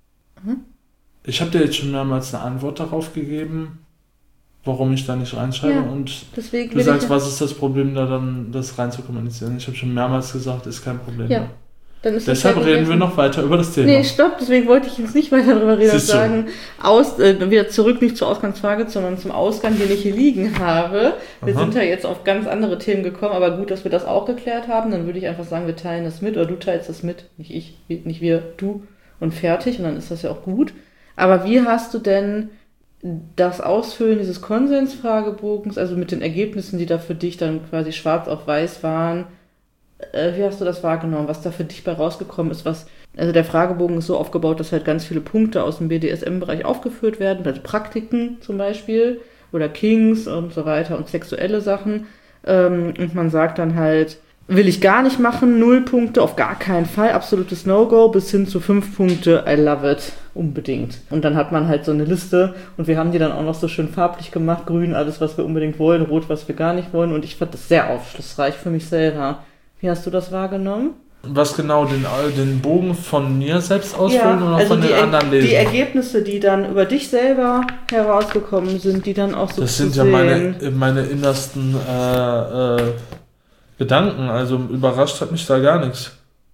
Ich habe dir jetzt schon mehrmals eine Antwort darauf gegeben, warum ich da nicht reinschreibe. Ja, und deswegen du sagst, was ist das Problem, da dann das reinzukommunizieren? Ich habe schon mehrmals gesagt, ist kein Problem. Ja. Dann ist Deshalb reden wir noch weiter über das Thema. Nee, stopp, deswegen wollte ich jetzt nicht weiter darüber reden und Siehst du. sagen, wieder zurück, nicht zur Ausgangsfrage, sondern zum Ausgang, den ich hier liegen habe. Wir sind ja jetzt auf ganz andere Themen gekommen, aber gut, dass wir das auch geklärt haben. Dann würde ich einfach sagen, wir teilen das mit, oder du teilst das mit, nicht ich, nicht wir, du, und fertig, und dann ist das ja auch gut. Aber wie hast du denn das Ausfüllen dieses Konsensfragebogens, also mit den Ergebnissen, die da für dich dann quasi schwarz auf weiß waren, wie hast du das wahrgenommen, was da für dich bei rausgekommen ist? Also der Fragebogen ist so aufgebaut, dass halt ganz viele Punkte aus dem BDSM-Bereich aufgeführt werden, also Praktiken zum Beispiel oder Kings und so weiter und sexuelle Sachen. Und man sagt dann halt, will ich gar nicht machen, 0 Punkte, auf gar keinen Fall, absolutes No-Go, bis hin zu 5 Punkte, I love it, unbedingt. Und dann hat man halt so eine Liste und wir haben die dann auch noch so schön farblich gemacht, grün, alles, was wir unbedingt wollen, rot, was wir gar nicht wollen, und ich fand das sehr aufschlussreich für mich selber. Wie hast du das wahrgenommen? Was genau, den Bogen von mir selbst ausfüllen oder also von den anderen lesen? Die Ergebnisse, die dann über dich selber herausgekommen sind, die dann auch so das zu sind sehen. ja meine innersten Gedanken, also überrascht hat mich da gar nichts.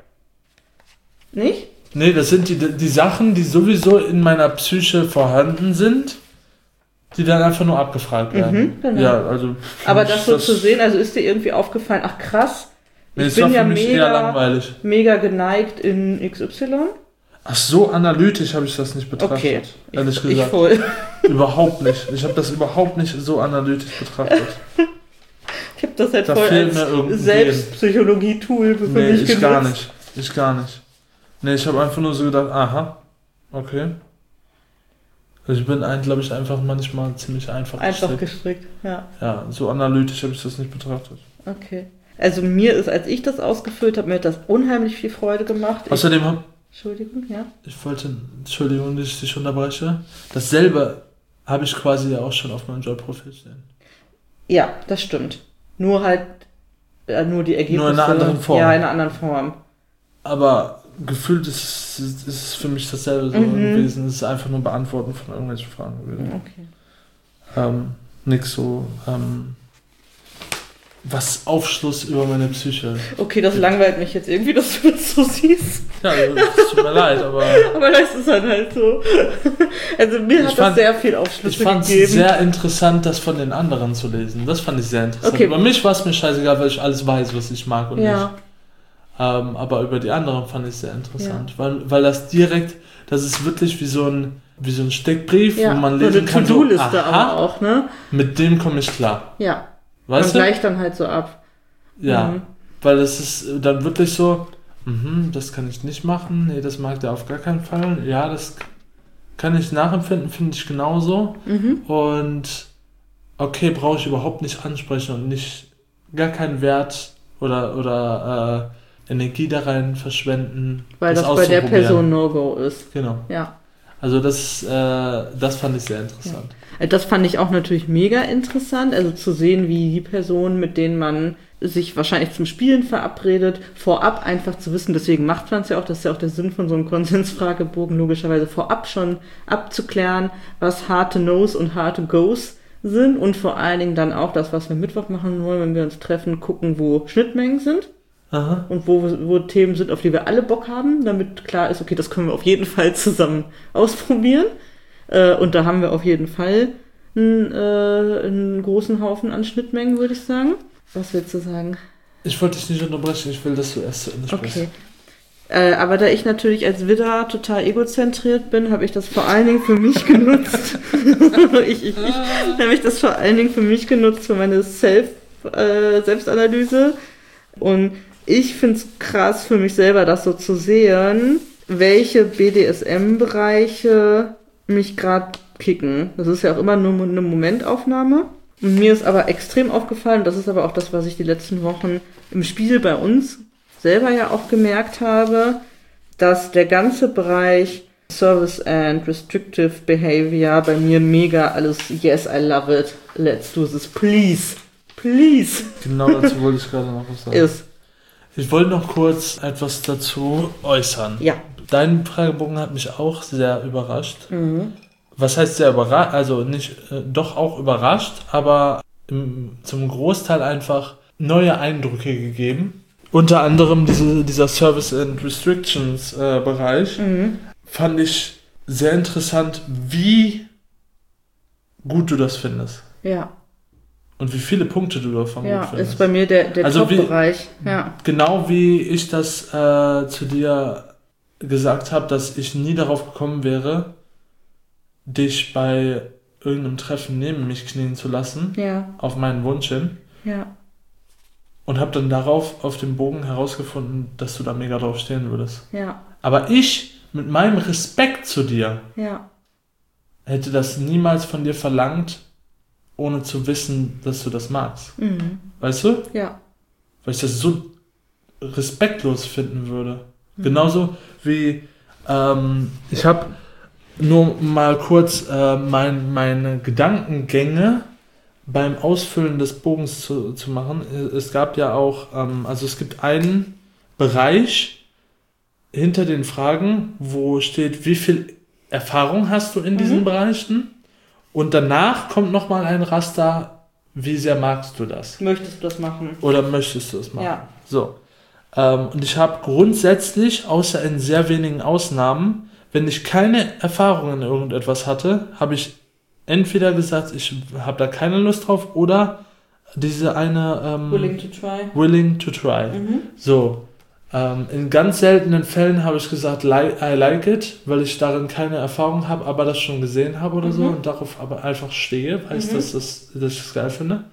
Nicht? Nee, das sind die Sachen, die sowieso in meiner Psyche vorhanden sind, die dann einfach nur abgefragt werden. Genau. Ja, also aber das so zu sehen, also ist dir irgendwie aufgefallen, ach krass, nee, ich bin ja eher langweilig. mega geneigt in XY. Ach, so analytisch habe ich das nicht betrachtet. Okay, ehrlich ich gesagt. voll. Überhaupt nicht. Ich habe das überhaupt nicht so analytisch betrachtet. Ich habe das halt Da voll fehlt mir als irgendein Selbstpsychologie-Tool für Nee, mich ich gar nicht. Ich gar nicht. Nee, ich habe einfach nur so gedacht, aha, okay. Also ich bin, glaube ich, einfach manchmal ziemlich einfach gestrickt, ja. Ja, so analytisch habe ich das nicht betrachtet. Okay. Also mir ist, als ich das ausgefüllt habe, mir hat das unheimlich viel Freude gemacht. Außerdem Entschuldigung, ja. Entschuldigung, dass ich dich unterbreche. Dasselbe habe ich quasi ja auch schon auf meinem Jobprofil stehen. Ja, das stimmt. Nur halt, nur die Ergebnisse. Nur in einer anderen Form. Ja, in einer anderen Form. Aber gefühlt ist es für mich dasselbe so gewesen. Es ist einfach nur Beantworten von irgendwelchen Fragen gewesen. Okay. Nix so, was Aufschluss über meine Psyche. Okay, das langweilt mich jetzt irgendwie, dass du das so siehst. Ja, es tut mir leid, aber... Aber das ist dann halt so. Also mir hat das sehr viel Aufschluss gegeben. Ich fand es sehr interessant, das von den anderen zu lesen. Das fand ich sehr interessant. Okay. Über mich war es mir scheißegal, weil ich alles weiß, was ich mag und nicht. Aber über die anderen fand ich es sehr interessant. Ja. Weil das direkt, das ist wirklich wie so ein Steckbrief, wo man lesen kann. So eine To-Do-Liste aber auch, ne? Mit dem komme ich klar. Ja. Weißt du? Man gleicht dann halt so ab. Ja, weil das ist dann wirklich so, das kann ich nicht machen, nee, das mag der auf gar keinen Fall. Ja, das kann ich nachempfinden, finde ich genauso. Und okay, brauche ich überhaupt nicht ansprechen und gar keinen Wert oder Energie da rein verschwenden. Weil das bei der Person No-Go ist. Genau. Ja. Also das fand ich sehr interessant. Ja. Das fand ich auch natürlich mega interessant, also zu sehen, wie die Personen, mit denen man sich wahrscheinlich zum Spielen verabredet, vorab einfach zu wissen, deswegen macht man es ja auch, das ist ja auch der Sinn von so einem Konsensfragebogen, logischerweise vorab schon abzuklären, was harte No's und harte Go's sind und vor allen Dingen dann auch das, was wir Mittwoch machen wollen, wenn wir uns treffen, gucken, wo Schnittmengen sind. Aha. Und wo Themen sind, auf die wir alle Bock haben, damit klar ist, okay, das können wir auf jeden Fall zusammen ausprobieren. Und da haben wir auf jeden Fall einen großen Haufen an Schnittmengen, würde ich sagen. Was willst du sagen? Ich wollte dich nicht unterbrechen, ich will, dass du erst zu Ende sprichst. Okay. Aber da ich natürlich als Widder total egozentriert bin, habe ich das vor allen Dingen für mich genutzt. ich habe das vor allen Dingen für mich genutzt, für meine Selbstanalyse. Und ich finde es krass für mich selber, das so zu sehen, welche BDSM-Bereiche mich gerade kicken. Das ist ja auch immer nur eine Momentaufnahme. Und mir ist aber extrem aufgefallen, das ist aber auch das, was ich die letzten Wochen im Spiel bei uns selber ja auch gemerkt habe, dass der ganze Bereich Service and Restrictive Behavior, bei mir mega alles, yes, I love it, let's do this, please, please. Genau dazu wollte ich gerade noch was sagen. Ich wollte noch kurz etwas dazu äußern. Ja. Dein Fragebogen hat mich auch sehr überrascht. Was heißt sehr überrascht? Also nicht, doch auch überrascht, aber zum Großteil einfach neue Eindrücke gegeben. Unter anderem dieser Service and Restrictions Bereich. Fand ich sehr interessant, wie gut du das findest. Ja. Und wie viele Punkte du davon gut findest. Ja, ist bei mir der also Top-Bereich. Ja. Genau wie ich das zu dir gesagt habe, dass ich nie darauf gekommen wäre, dich bei irgendeinem Treffen neben mich knien zu lassen. Ja. Auf meinen Wunsch hin. Ja. Und habe dann darauf auf dem Bogen herausgefunden, dass du da mega drauf stehen würdest. Ja. Aber ich, mit meinem Respekt zu dir, hätte das niemals von dir verlangt, ohne zu wissen, dass du das magst. Weißt du? Ja. Weil ich das so respektlos finden würde. Genauso wie ich habe nur mal kurz meine Gedankengänge beim Ausfüllen des Bogens zu machen. Es gab ja auch, also es gibt einen Bereich hinter den Fragen, wo steht, wie viel Erfahrung hast du in diesen Bereichen? Und danach kommt nochmal ein Raster, wie sehr magst du das? Möchtest du das machen? Oder möchtest du das machen? Ja. So. Und ich habe grundsätzlich, außer in sehr wenigen Ausnahmen, wenn ich keine Erfahrung in irgendetwas hatte, habe ich entweder gesagt, ich habe da keine Lust drauf, oder diese eine Willing to try. So. In ganz seltenen Fällen habe ich gesagt, I like it, weil ich darin keine Erfahrung habe, aber das schon gesehen habe oder so und darauf aber einfach stehe, weiß, dass ich das geil finde.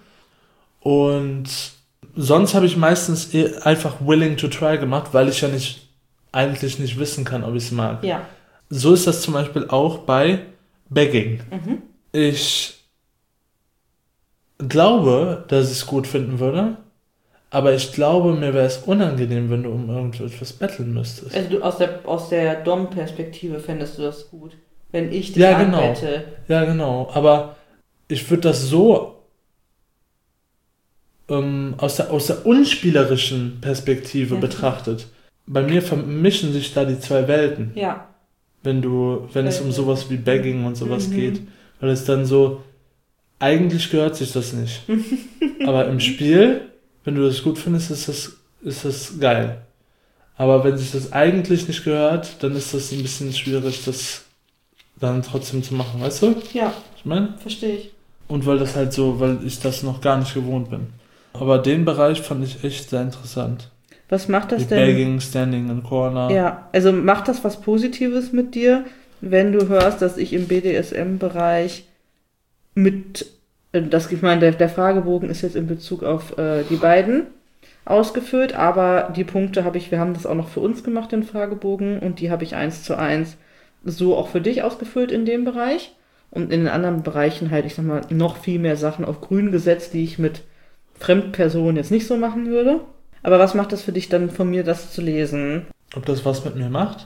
Und sonst habe ich meistens einfach willing to try gemacht, weil ich ja eigentlich nicht wissen kann, ob ich es mag. Ja. So ist das zum Beispiel auch bei Begging. Ich glaube, dass ich es gut finden würde, aber ich glaube, mir wäre es unangenehm, wenn du um irgendetwas betteln müsstest. Also du aus der Dom-Perspektive fändest du das gut, wenn ich dich anbette. Ja, genau. Aber ich würde das so aus der unspielerischen Perspektive betrachtet. Bei mir vermischen sich da die zwei Welten. Ja. Wenn es um sowas wie Begging und sowas geht. Weil es dann so, eigentlich gehört sich das nicht. Aber im Spiel, wenn du das gut findest, ist das geil. Aber wenn sich das eigentlich nicht gehört, dann ist das ein bisschen schwierig, das dann trotzdem zu machen, weißt du? Ja. Ich meine? Verstehe ich. Und weil ich das noch gar nicht gewohnt bin. Aber den Bereich fand ich echt sehr interessant. Was macht das die denn? Begging, Standing in Corner. Ja, also macht das was Positives mit dir, wenn du hörst, dass ich im BDSM-Bereich ich meine, der Fragebogen ist jetzt in Bezug auf die beiden ausgefüllt, aber die Punkte wir haben das auch noch für uns gemacht, den Fragebogen, und die habe ich 1:1 so auch für dich ausgefüllt in dem Bereich. Und in den anderen Bereichen halt, ich sag mal, noch viel mehr Sachen auf grün gesetzt, die ich mit Fremdpersonen jetzt nicht so machen würde. Aber was macht das für dich dann von mir, das zu lesen? Ob das was mit mir macht?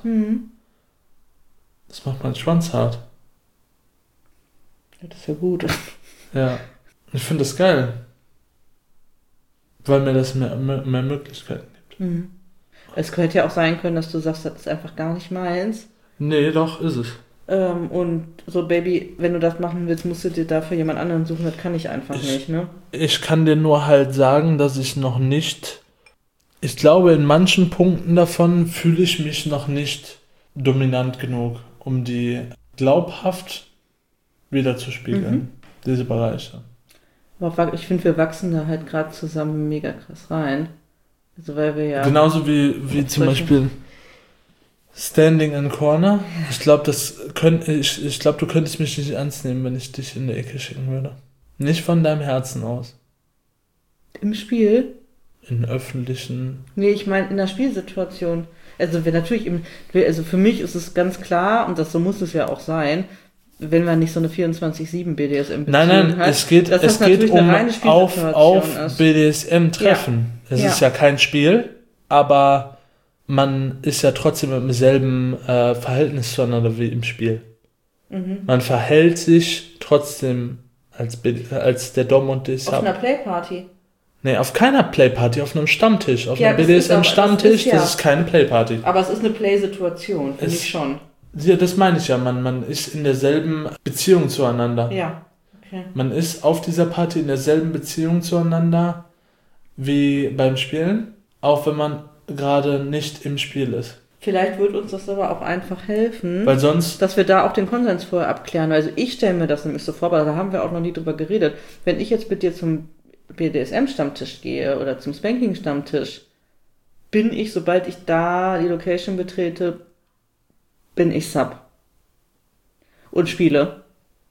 Das macht meinen Schwanz hart. Ja, das ist ja gut. Ja, ich finde das geil. Weil mir das mehr Möglichkeiten gibt. Es hätte ja auch sein können, dass du sagst, das ist einfach gar nicht meins. Nee, doch, ist es. Und so, Baby, wenn du das machen willst, musst du dir dafür jemand anderen suchen, das kann ich einfach nicht, ne? Ich kann dir nur halt sagen, dass ich noch nicht, ich glaube, in manchen Punkten davon fühle ich mich noch nicht dominant genug, um die glaubhaft wiederzuspiegeln, diese Bereiche. Aber ich finde, wir wachsen da halt gerade zusammen mega krass rein. Also, weil wir ja... Genauso wie zum Beispiel Standing in Corner. Ich glaube, du könntest mich nicht ernst nehmen, wenn ich dich in die Ecke schicken würde. Nicht von deinem Herzen aus. Im Spiel? In öffentlichen... Nee, ich meine in der Spielsituation. Also für mich ist es ganz klar, und so muss es ja auch sein, wenn man nicht so eine 24/7 BDSM-Beziehung hat. Es geht um auf BDSM-Treffen. Ja. Es ist ja kein Spiel, aber man ist ja trotzdem im selben Verhältnis zueinander wie im Spiel. Man verhält sich trotzdem als der Dom und die Sub. Auf einer Playparty. Nee, auf keiner Playparty, auf einem Stammtisch. Auf Ja, einem das ist aber- BDSM-Stammtisch, das ist ja- keine Playparty. Aber es ist eine Play-Situation, finde Es- ich schon. Ja, das meine ich ja, man ist in derselben Beziehung zueinander. Ja, okay. Man ist auf dieser Party in derselben Beziehung zueinander wie beim Spielen, auch wenn man gerade nicht im Spiel ist. Vielleicht wird uns das aber auch einfach helfen, Weil sonst, dass wir da auch den Konsens vorher abklären. Also ich stelle mir das nämlich so vor, aber da haben wir auch noch nie drüber geredet. Wenn ich jetzt mit dir zum BDSM-Stammtisch gehe oder zum Spanking-Stammtisch, bin ich, sobald ich da die Location betrete, bin ich Sub. Und spiele.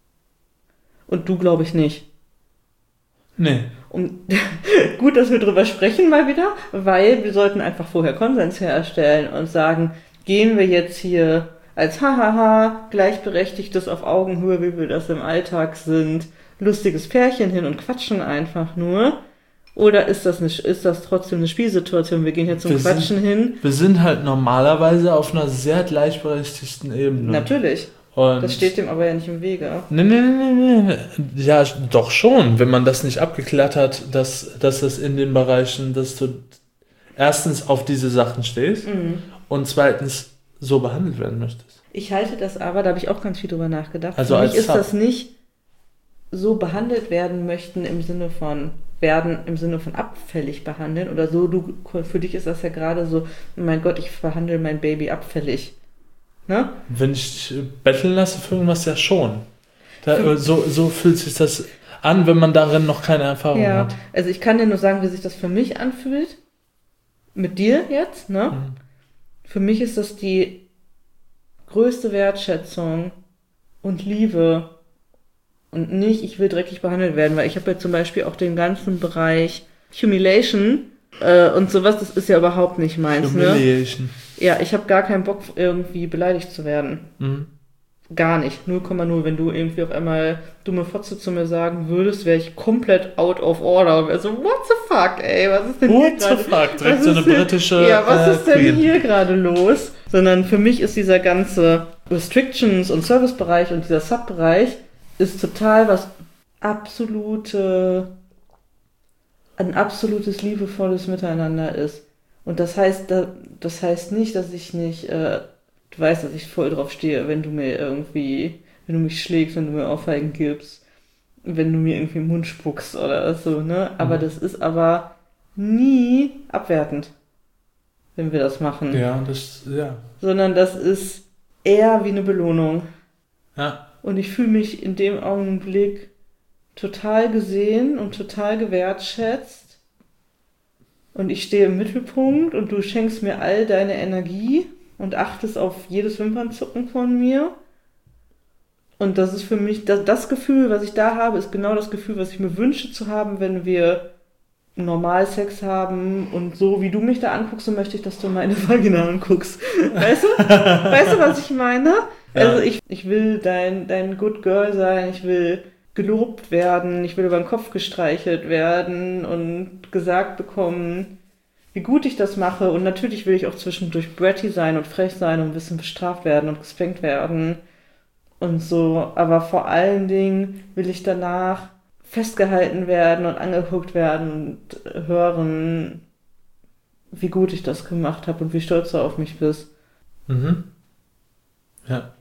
Und du, glaube ich, nicht. nee, Und gut, dass wir drüber sprechen mal wieder, weil wir sollten einfach vorher Konsens herstellen und sagen, gehen wir jetzt hier als Hahaha, gleichberechtigtes auf Augenhöhe, wie wir das im Alltag sind, lustiges Pärchen hin und quatschen einfach nur? Oder ist das trotzdem eine Spielsituation? Wir gehen hier zum Wir sind- Quatschen hin. wir sind halt normalerweise auf einer sehr gleichberechtigten Ebene. Natürlich. Und Das steht dem aber ja nicht im Wege. Nee. Ja, doch schon, wenn man das nicht abgeklärt hat, dass das in den Bereichen, dass du erstens auf diese Sachen stehst und zweitens so behandelt werden möchtest. Ich halte das aber, da habe ich auch ganz viel drüber nachgedacht. Also Für mich als ist Sub. das nicht so behandelt werden möchten im Sinne von abfällig behandeln oder so. Für dich ist das ja gerade so, mein Gott, ich behandle mein Baby abfällig. Ne? Wenn ich dich betteln lasse für irgendwas, ja schon. So fühlt sich das an, wenn man darin noch keine Erfahrung Ja, hat. also ich kann dir nur sagen, wie sich das für mich anfühlt. Mit dir jetzt, ne? Für mich ist das die größte Wertschätzung und Liebe und nicht, ich will dreckig behandelt werden, weil ich habe ja zum Beispiel auch den ganzen Bereich Humiliation und sowas, das ist ja überhaupt nicht meins, ne? Humiliation. Ja, ich habe gar keinen Bock, irgendwie beleidigt zu werden. Mhm. Gar nicht. 0,0. Wenn du irgendwie auf einmal dumme Fotze zu mir sagen würdest, wäre ich komplett out of order und wäre so, what the fuck, ey, was ist denn hier What the gerade? fuck? Direkt Was so eine ist denn- britische Ja, was ist denn Queen. hier gerade los? Sondern für mich ist dieser ganze Restrictions- und Servicebereich und dieser Subbereich ist total ein absolutes liebevolles Miteinander ist. Und das heißt nicht, dass ich nicht, du weißt, dass ich voll drauf stehe, wenn du mich schlägst, wenn du mir Ohrfeigen gibst, wenn du mir irgendwie im Mund spuckst oder so, ne? Aber das ist aber nie abwertend, wenn wir das machen. Ja. Sondern das ist eher wie eine Belohnung. Ja. Und ich fühle mich in dem Augenblick total gesehen und total gewertschätzt. Und ich stehe im Mittelpunkt und du schenkst mir all deine Energie und achtest auf jedes Wimpernzucken von mir. Und das ist für mich, das Gefühl, was ich da habe, ist genau das Gefühl, was ich mir wünsche zu haben, wenn wir normal Sex haben und so wie du mich da anguckst, so möchte ich, dass du meine Vagina anguckst. Weißt du? Weißt du, was ich meine? Ja. Also ich will dein Good Girl sein, ich will gelobt werden, ich will über den Kopf gestreichelt werden und gesagt bekommen, wie gut ich das mache. Und natürlich will ich auch zwischendurch bratty sein und frech sein und ein bisschen bestraft werden und gespankt werden und so. Aber vor allen Dingen will ich danach festgehalten werden und angeguckt werden und hören, wie gut ich das gemacht habe und wie stolz du auf mich bist. Mhm. Ja.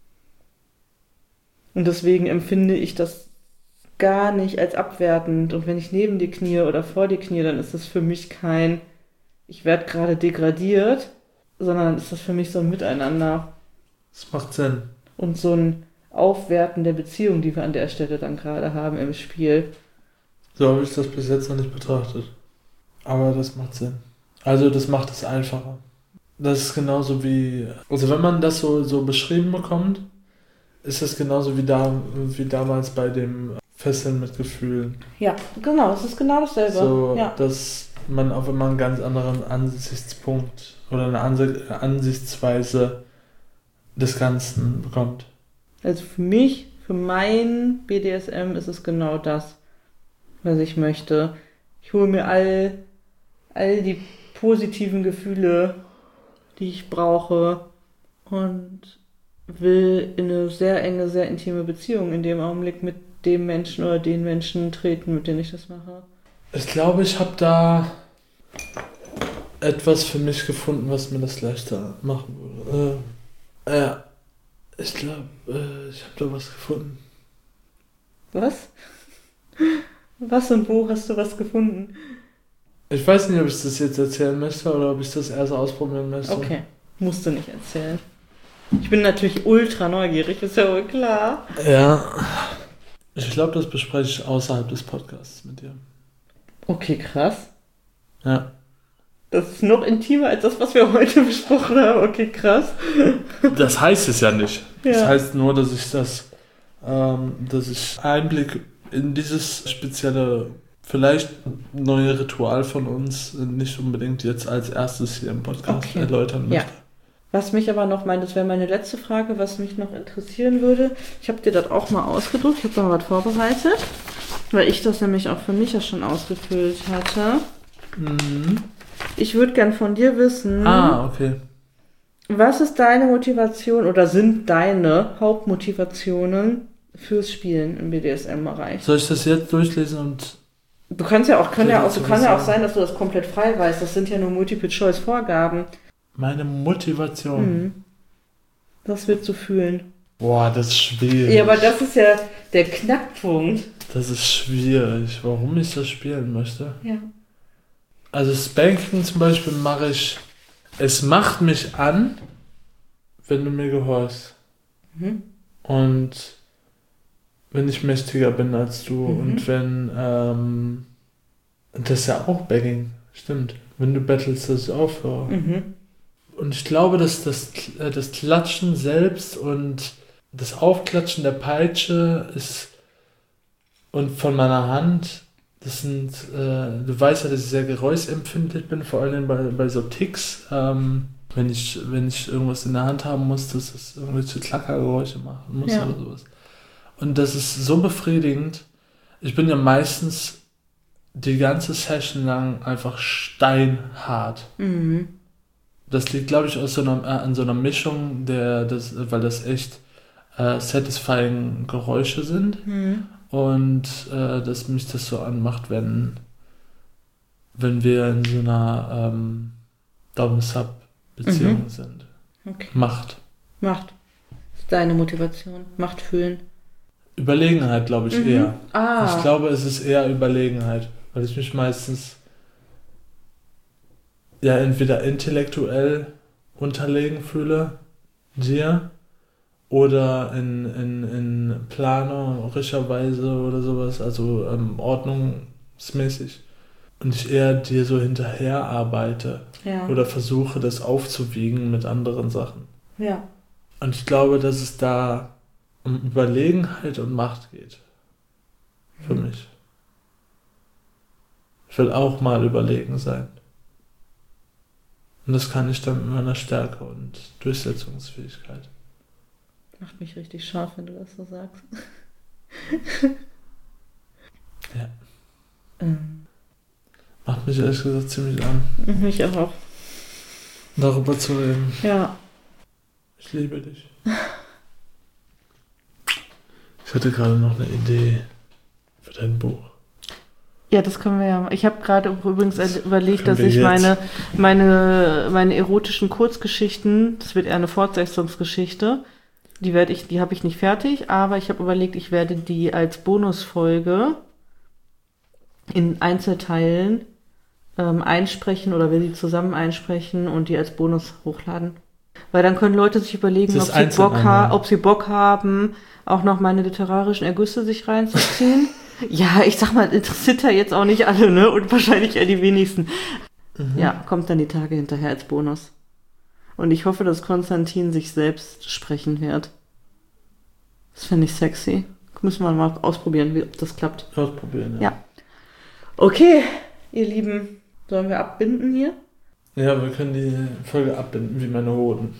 Und deswegen empfinde ich das gar nicht als abwertend. Und wenn ich neben dir knie oder vor dir knie, dann ist das für mich kein, ich werde gerade degradiert, sondern ist das für mich so ein Miteinander Das macht Sinn. und so ein Aufwerten der Beziehung, die wir an der Stelle dann gerade haben im Spiel. So habe ich das bis jetzt noch nicht betrachtet. Aber das macht Sinn. Also das macht es einfacher. Das ist genauso wie, also wenn man das so beschrieben bekommt, ist es genauso wie damals bei dem Fesseln mit Gefühlen. Ja, genau, es ist genau dasselbe. So, ja. dass man auf immer einen ganz anderen Ansichtspunkt oder eine Ansichtsweise des Ganzen bekommt. Also für mich, für mein BDSM ist es genau das, was ich möchte. Ich hole mir all die positiven Gefühle die ich brauche und will in eine sehr enge, sehr intime Beziehung in dem Augenblick mit dem Menschen oder den Menschen treten, mit denen ich das mache. Ich glaube, ich habe da etwas für mich gefunden, was mir das leichter machen würde. Ja, ich glaube, ich habe da was gefunden. Was? Was und wo hast du was gefunden? Ich weiß nicht, ob ich das jetzt erzählen möchte oder ob ich das erst ausprobieren möchte. Okay, musst du nicht erzählen. Ich bin natürlich ultra neugierig, ist ja wohl klar. Ja, ich glaube, das bespreche ich außerhalb des Podcasts mit dir. Okay, krass. Ja. Das ist noch intimer als das, was wir heute besprochen haben. Okay, krass. Das heißt es ja nicht. Ja. Das heißt nur, dass ich Einblick in dieses spezielle, vielleicht neue Ritual von uns nicht unbedingt jetzt als erstes hier im Podcast erläutern möchte. Ja. Was mich aber noch das wäre meine letzte Frage, was mich noch interessieren würde. Ich habe dir das auch mal ausgedruckt, ich habe da mal was vorbereitet, weil ich das nämlich auch für mich ja schon ausgefüllt hatte. Mhm. Ich würde gern von dir wissen, Okay. Was ist deine Motivation oder sind deine Hauptmotivationen fürs Spielen im BDSM-Bereich? Soll ich das jetzt durchlesen und... Du kannst ja auch, kann ja auch sein, dass du das komplett frei weißt. Das sind ja nur Multiple-Choice-Vorgaben. Meine Motivation? Was willst du fühlen? Boah, das ist schwierig. Ja, aber das ist ja der Knackpunkt. Das ist schwierig, warum ich das spielen möchte. Ja. Also Spanking zum Beispiel mache ich... Es macht mich an, wenn du mir gehorchst. Mhm. Und wenn ich mächtiger bin als du und wenn, das ist ja auch Begging, stimmt. Wenn du bettelst, dass ich aufhöre. Mhm. Und ich glaube, dass das Klatschen selbst und das Aufklatschen der Peitsche ist und von meiner Hand, das sind, du weißt ja, dass ich sehr geräuschempfindlich bin, vor allem bei so Ticks, wenn ich irgendwas in der Hand haben muss, dass es irgendwelche Klackergeräusche machen muss oder sowas. Und das ist so befriedigend. Ich bin ja meistens die ganze Session lang einfach steinhart. Mhm. Das liegt, glaube ich, an so einer Mischung, weil das echt satisfying Geräusche sind. Mhm. Und dass mich das so anmacht, wenn wir in so einer Dom-Sub-Beziehung sind. Okay. Macht. Das ist deine Motivation. Macht fühlen. Überlegenheit, glaube ich, eher. Ich Ich glaube, es ist eher Überlegenheit, weil ich mich meistens ja entweder intellektuell unterlegen fühle dir oder in planerischer Weise oder sowas, also ordnungsmäßig, und ich eher dir so hinterher arbeite oder versuche, das aufzuwiegen mit anderen Sachen. Ja. Und ich glaube, dass es da um Überlegenheit und Macht geht. Für mich. Ich will auch mal überlegen sein. Und das kann ich dann mit meiner Stärke und Durchsetzungsfähigkeit. Macht mich richtig scharf, wenn du das so sagst. Ja. Macht mich ehrlich gesagt ziemlich an. Mich auch. Darüber zu reden. Ja. Ich liebe dich. Ich hatte gerade noch eine Idee für dein Buch. Ja, das können wir ja mal. Ich habe gerade übrigens überlegt, dass wir ich jetzt? meine erotischen Kurzgeschichten, das wird eher eine Fortsetzungsgeschichte, die habe ich nicht fertig, aber ich habe überlegt, ich werde die als Bonusfolge in Einzelteilen einsprechen oder will die zusammen einsprechen und die als Bonus hochladen. Weil dann können Leute sich überlegen, ob sie Bock haben, auch noch meine literarischen Ergüsse sich reinzuziehen. Ja, ich sag mal, interessiert ja jetzt auch nicht alle, ne? Und wahrscheinlich eher die wenigsten. Ja, kommt dann die Tage hinterher als Bonus. Und ich hoffe, dass Konstantin sich selbst sprechen wird. Das finde ich sexy. Müssen wir mal ausprobieren, ob das klappt. Ausprobieren, ja. Okay, ihr Lieben, sollen wir abbinden hier? Ja, wir können die Folge abbinden, wie meine Hoden.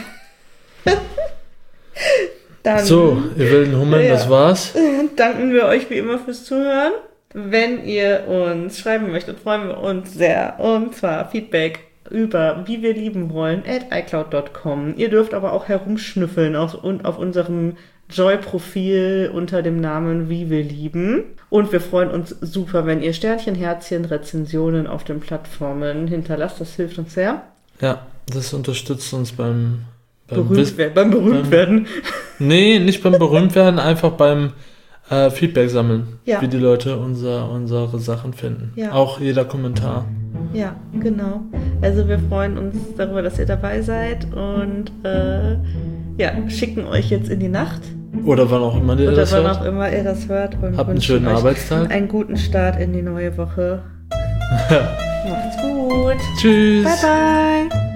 Dann, so, ihr wilden Hummeln, das war's. Danken wir euch wie immer fürs Zuhören. Wenn ihr uns schreiben möchtet, freuen wir uns sehr. Und zwar Feedback über wiewirliebenwollen@icloud.com. Ihr dürft aber auch herumschnüffeln auf unserem Joy-Profil unter dem Namen Wie wir lieben. Und wir freuen uns super, wenn ihr Sternchen, Herzchen, Rezensionen auf den Plattformen hinterlasst. Das hilft uns sehr. Ja, das unterstützt uns beim berühmt werden. Nee, nicht beim Berühmtwerden, einfach beim Feedback sammeln, Ja. wie die Leute unsere Sachen finden. Ja. Auch jeder Kommentar. Ja, genau. Also wir freuen uns darüber, dass ihr dabei seid und schicken euch jetzt in die Nacht. Oder wann auch immer ihr das hört. Oder wann auch immer ihr das hört. Und habt einen schönen Arbeitstag. Einen guten Start in die neue Woche. Macht's gut. Tschüss. Bye, bye.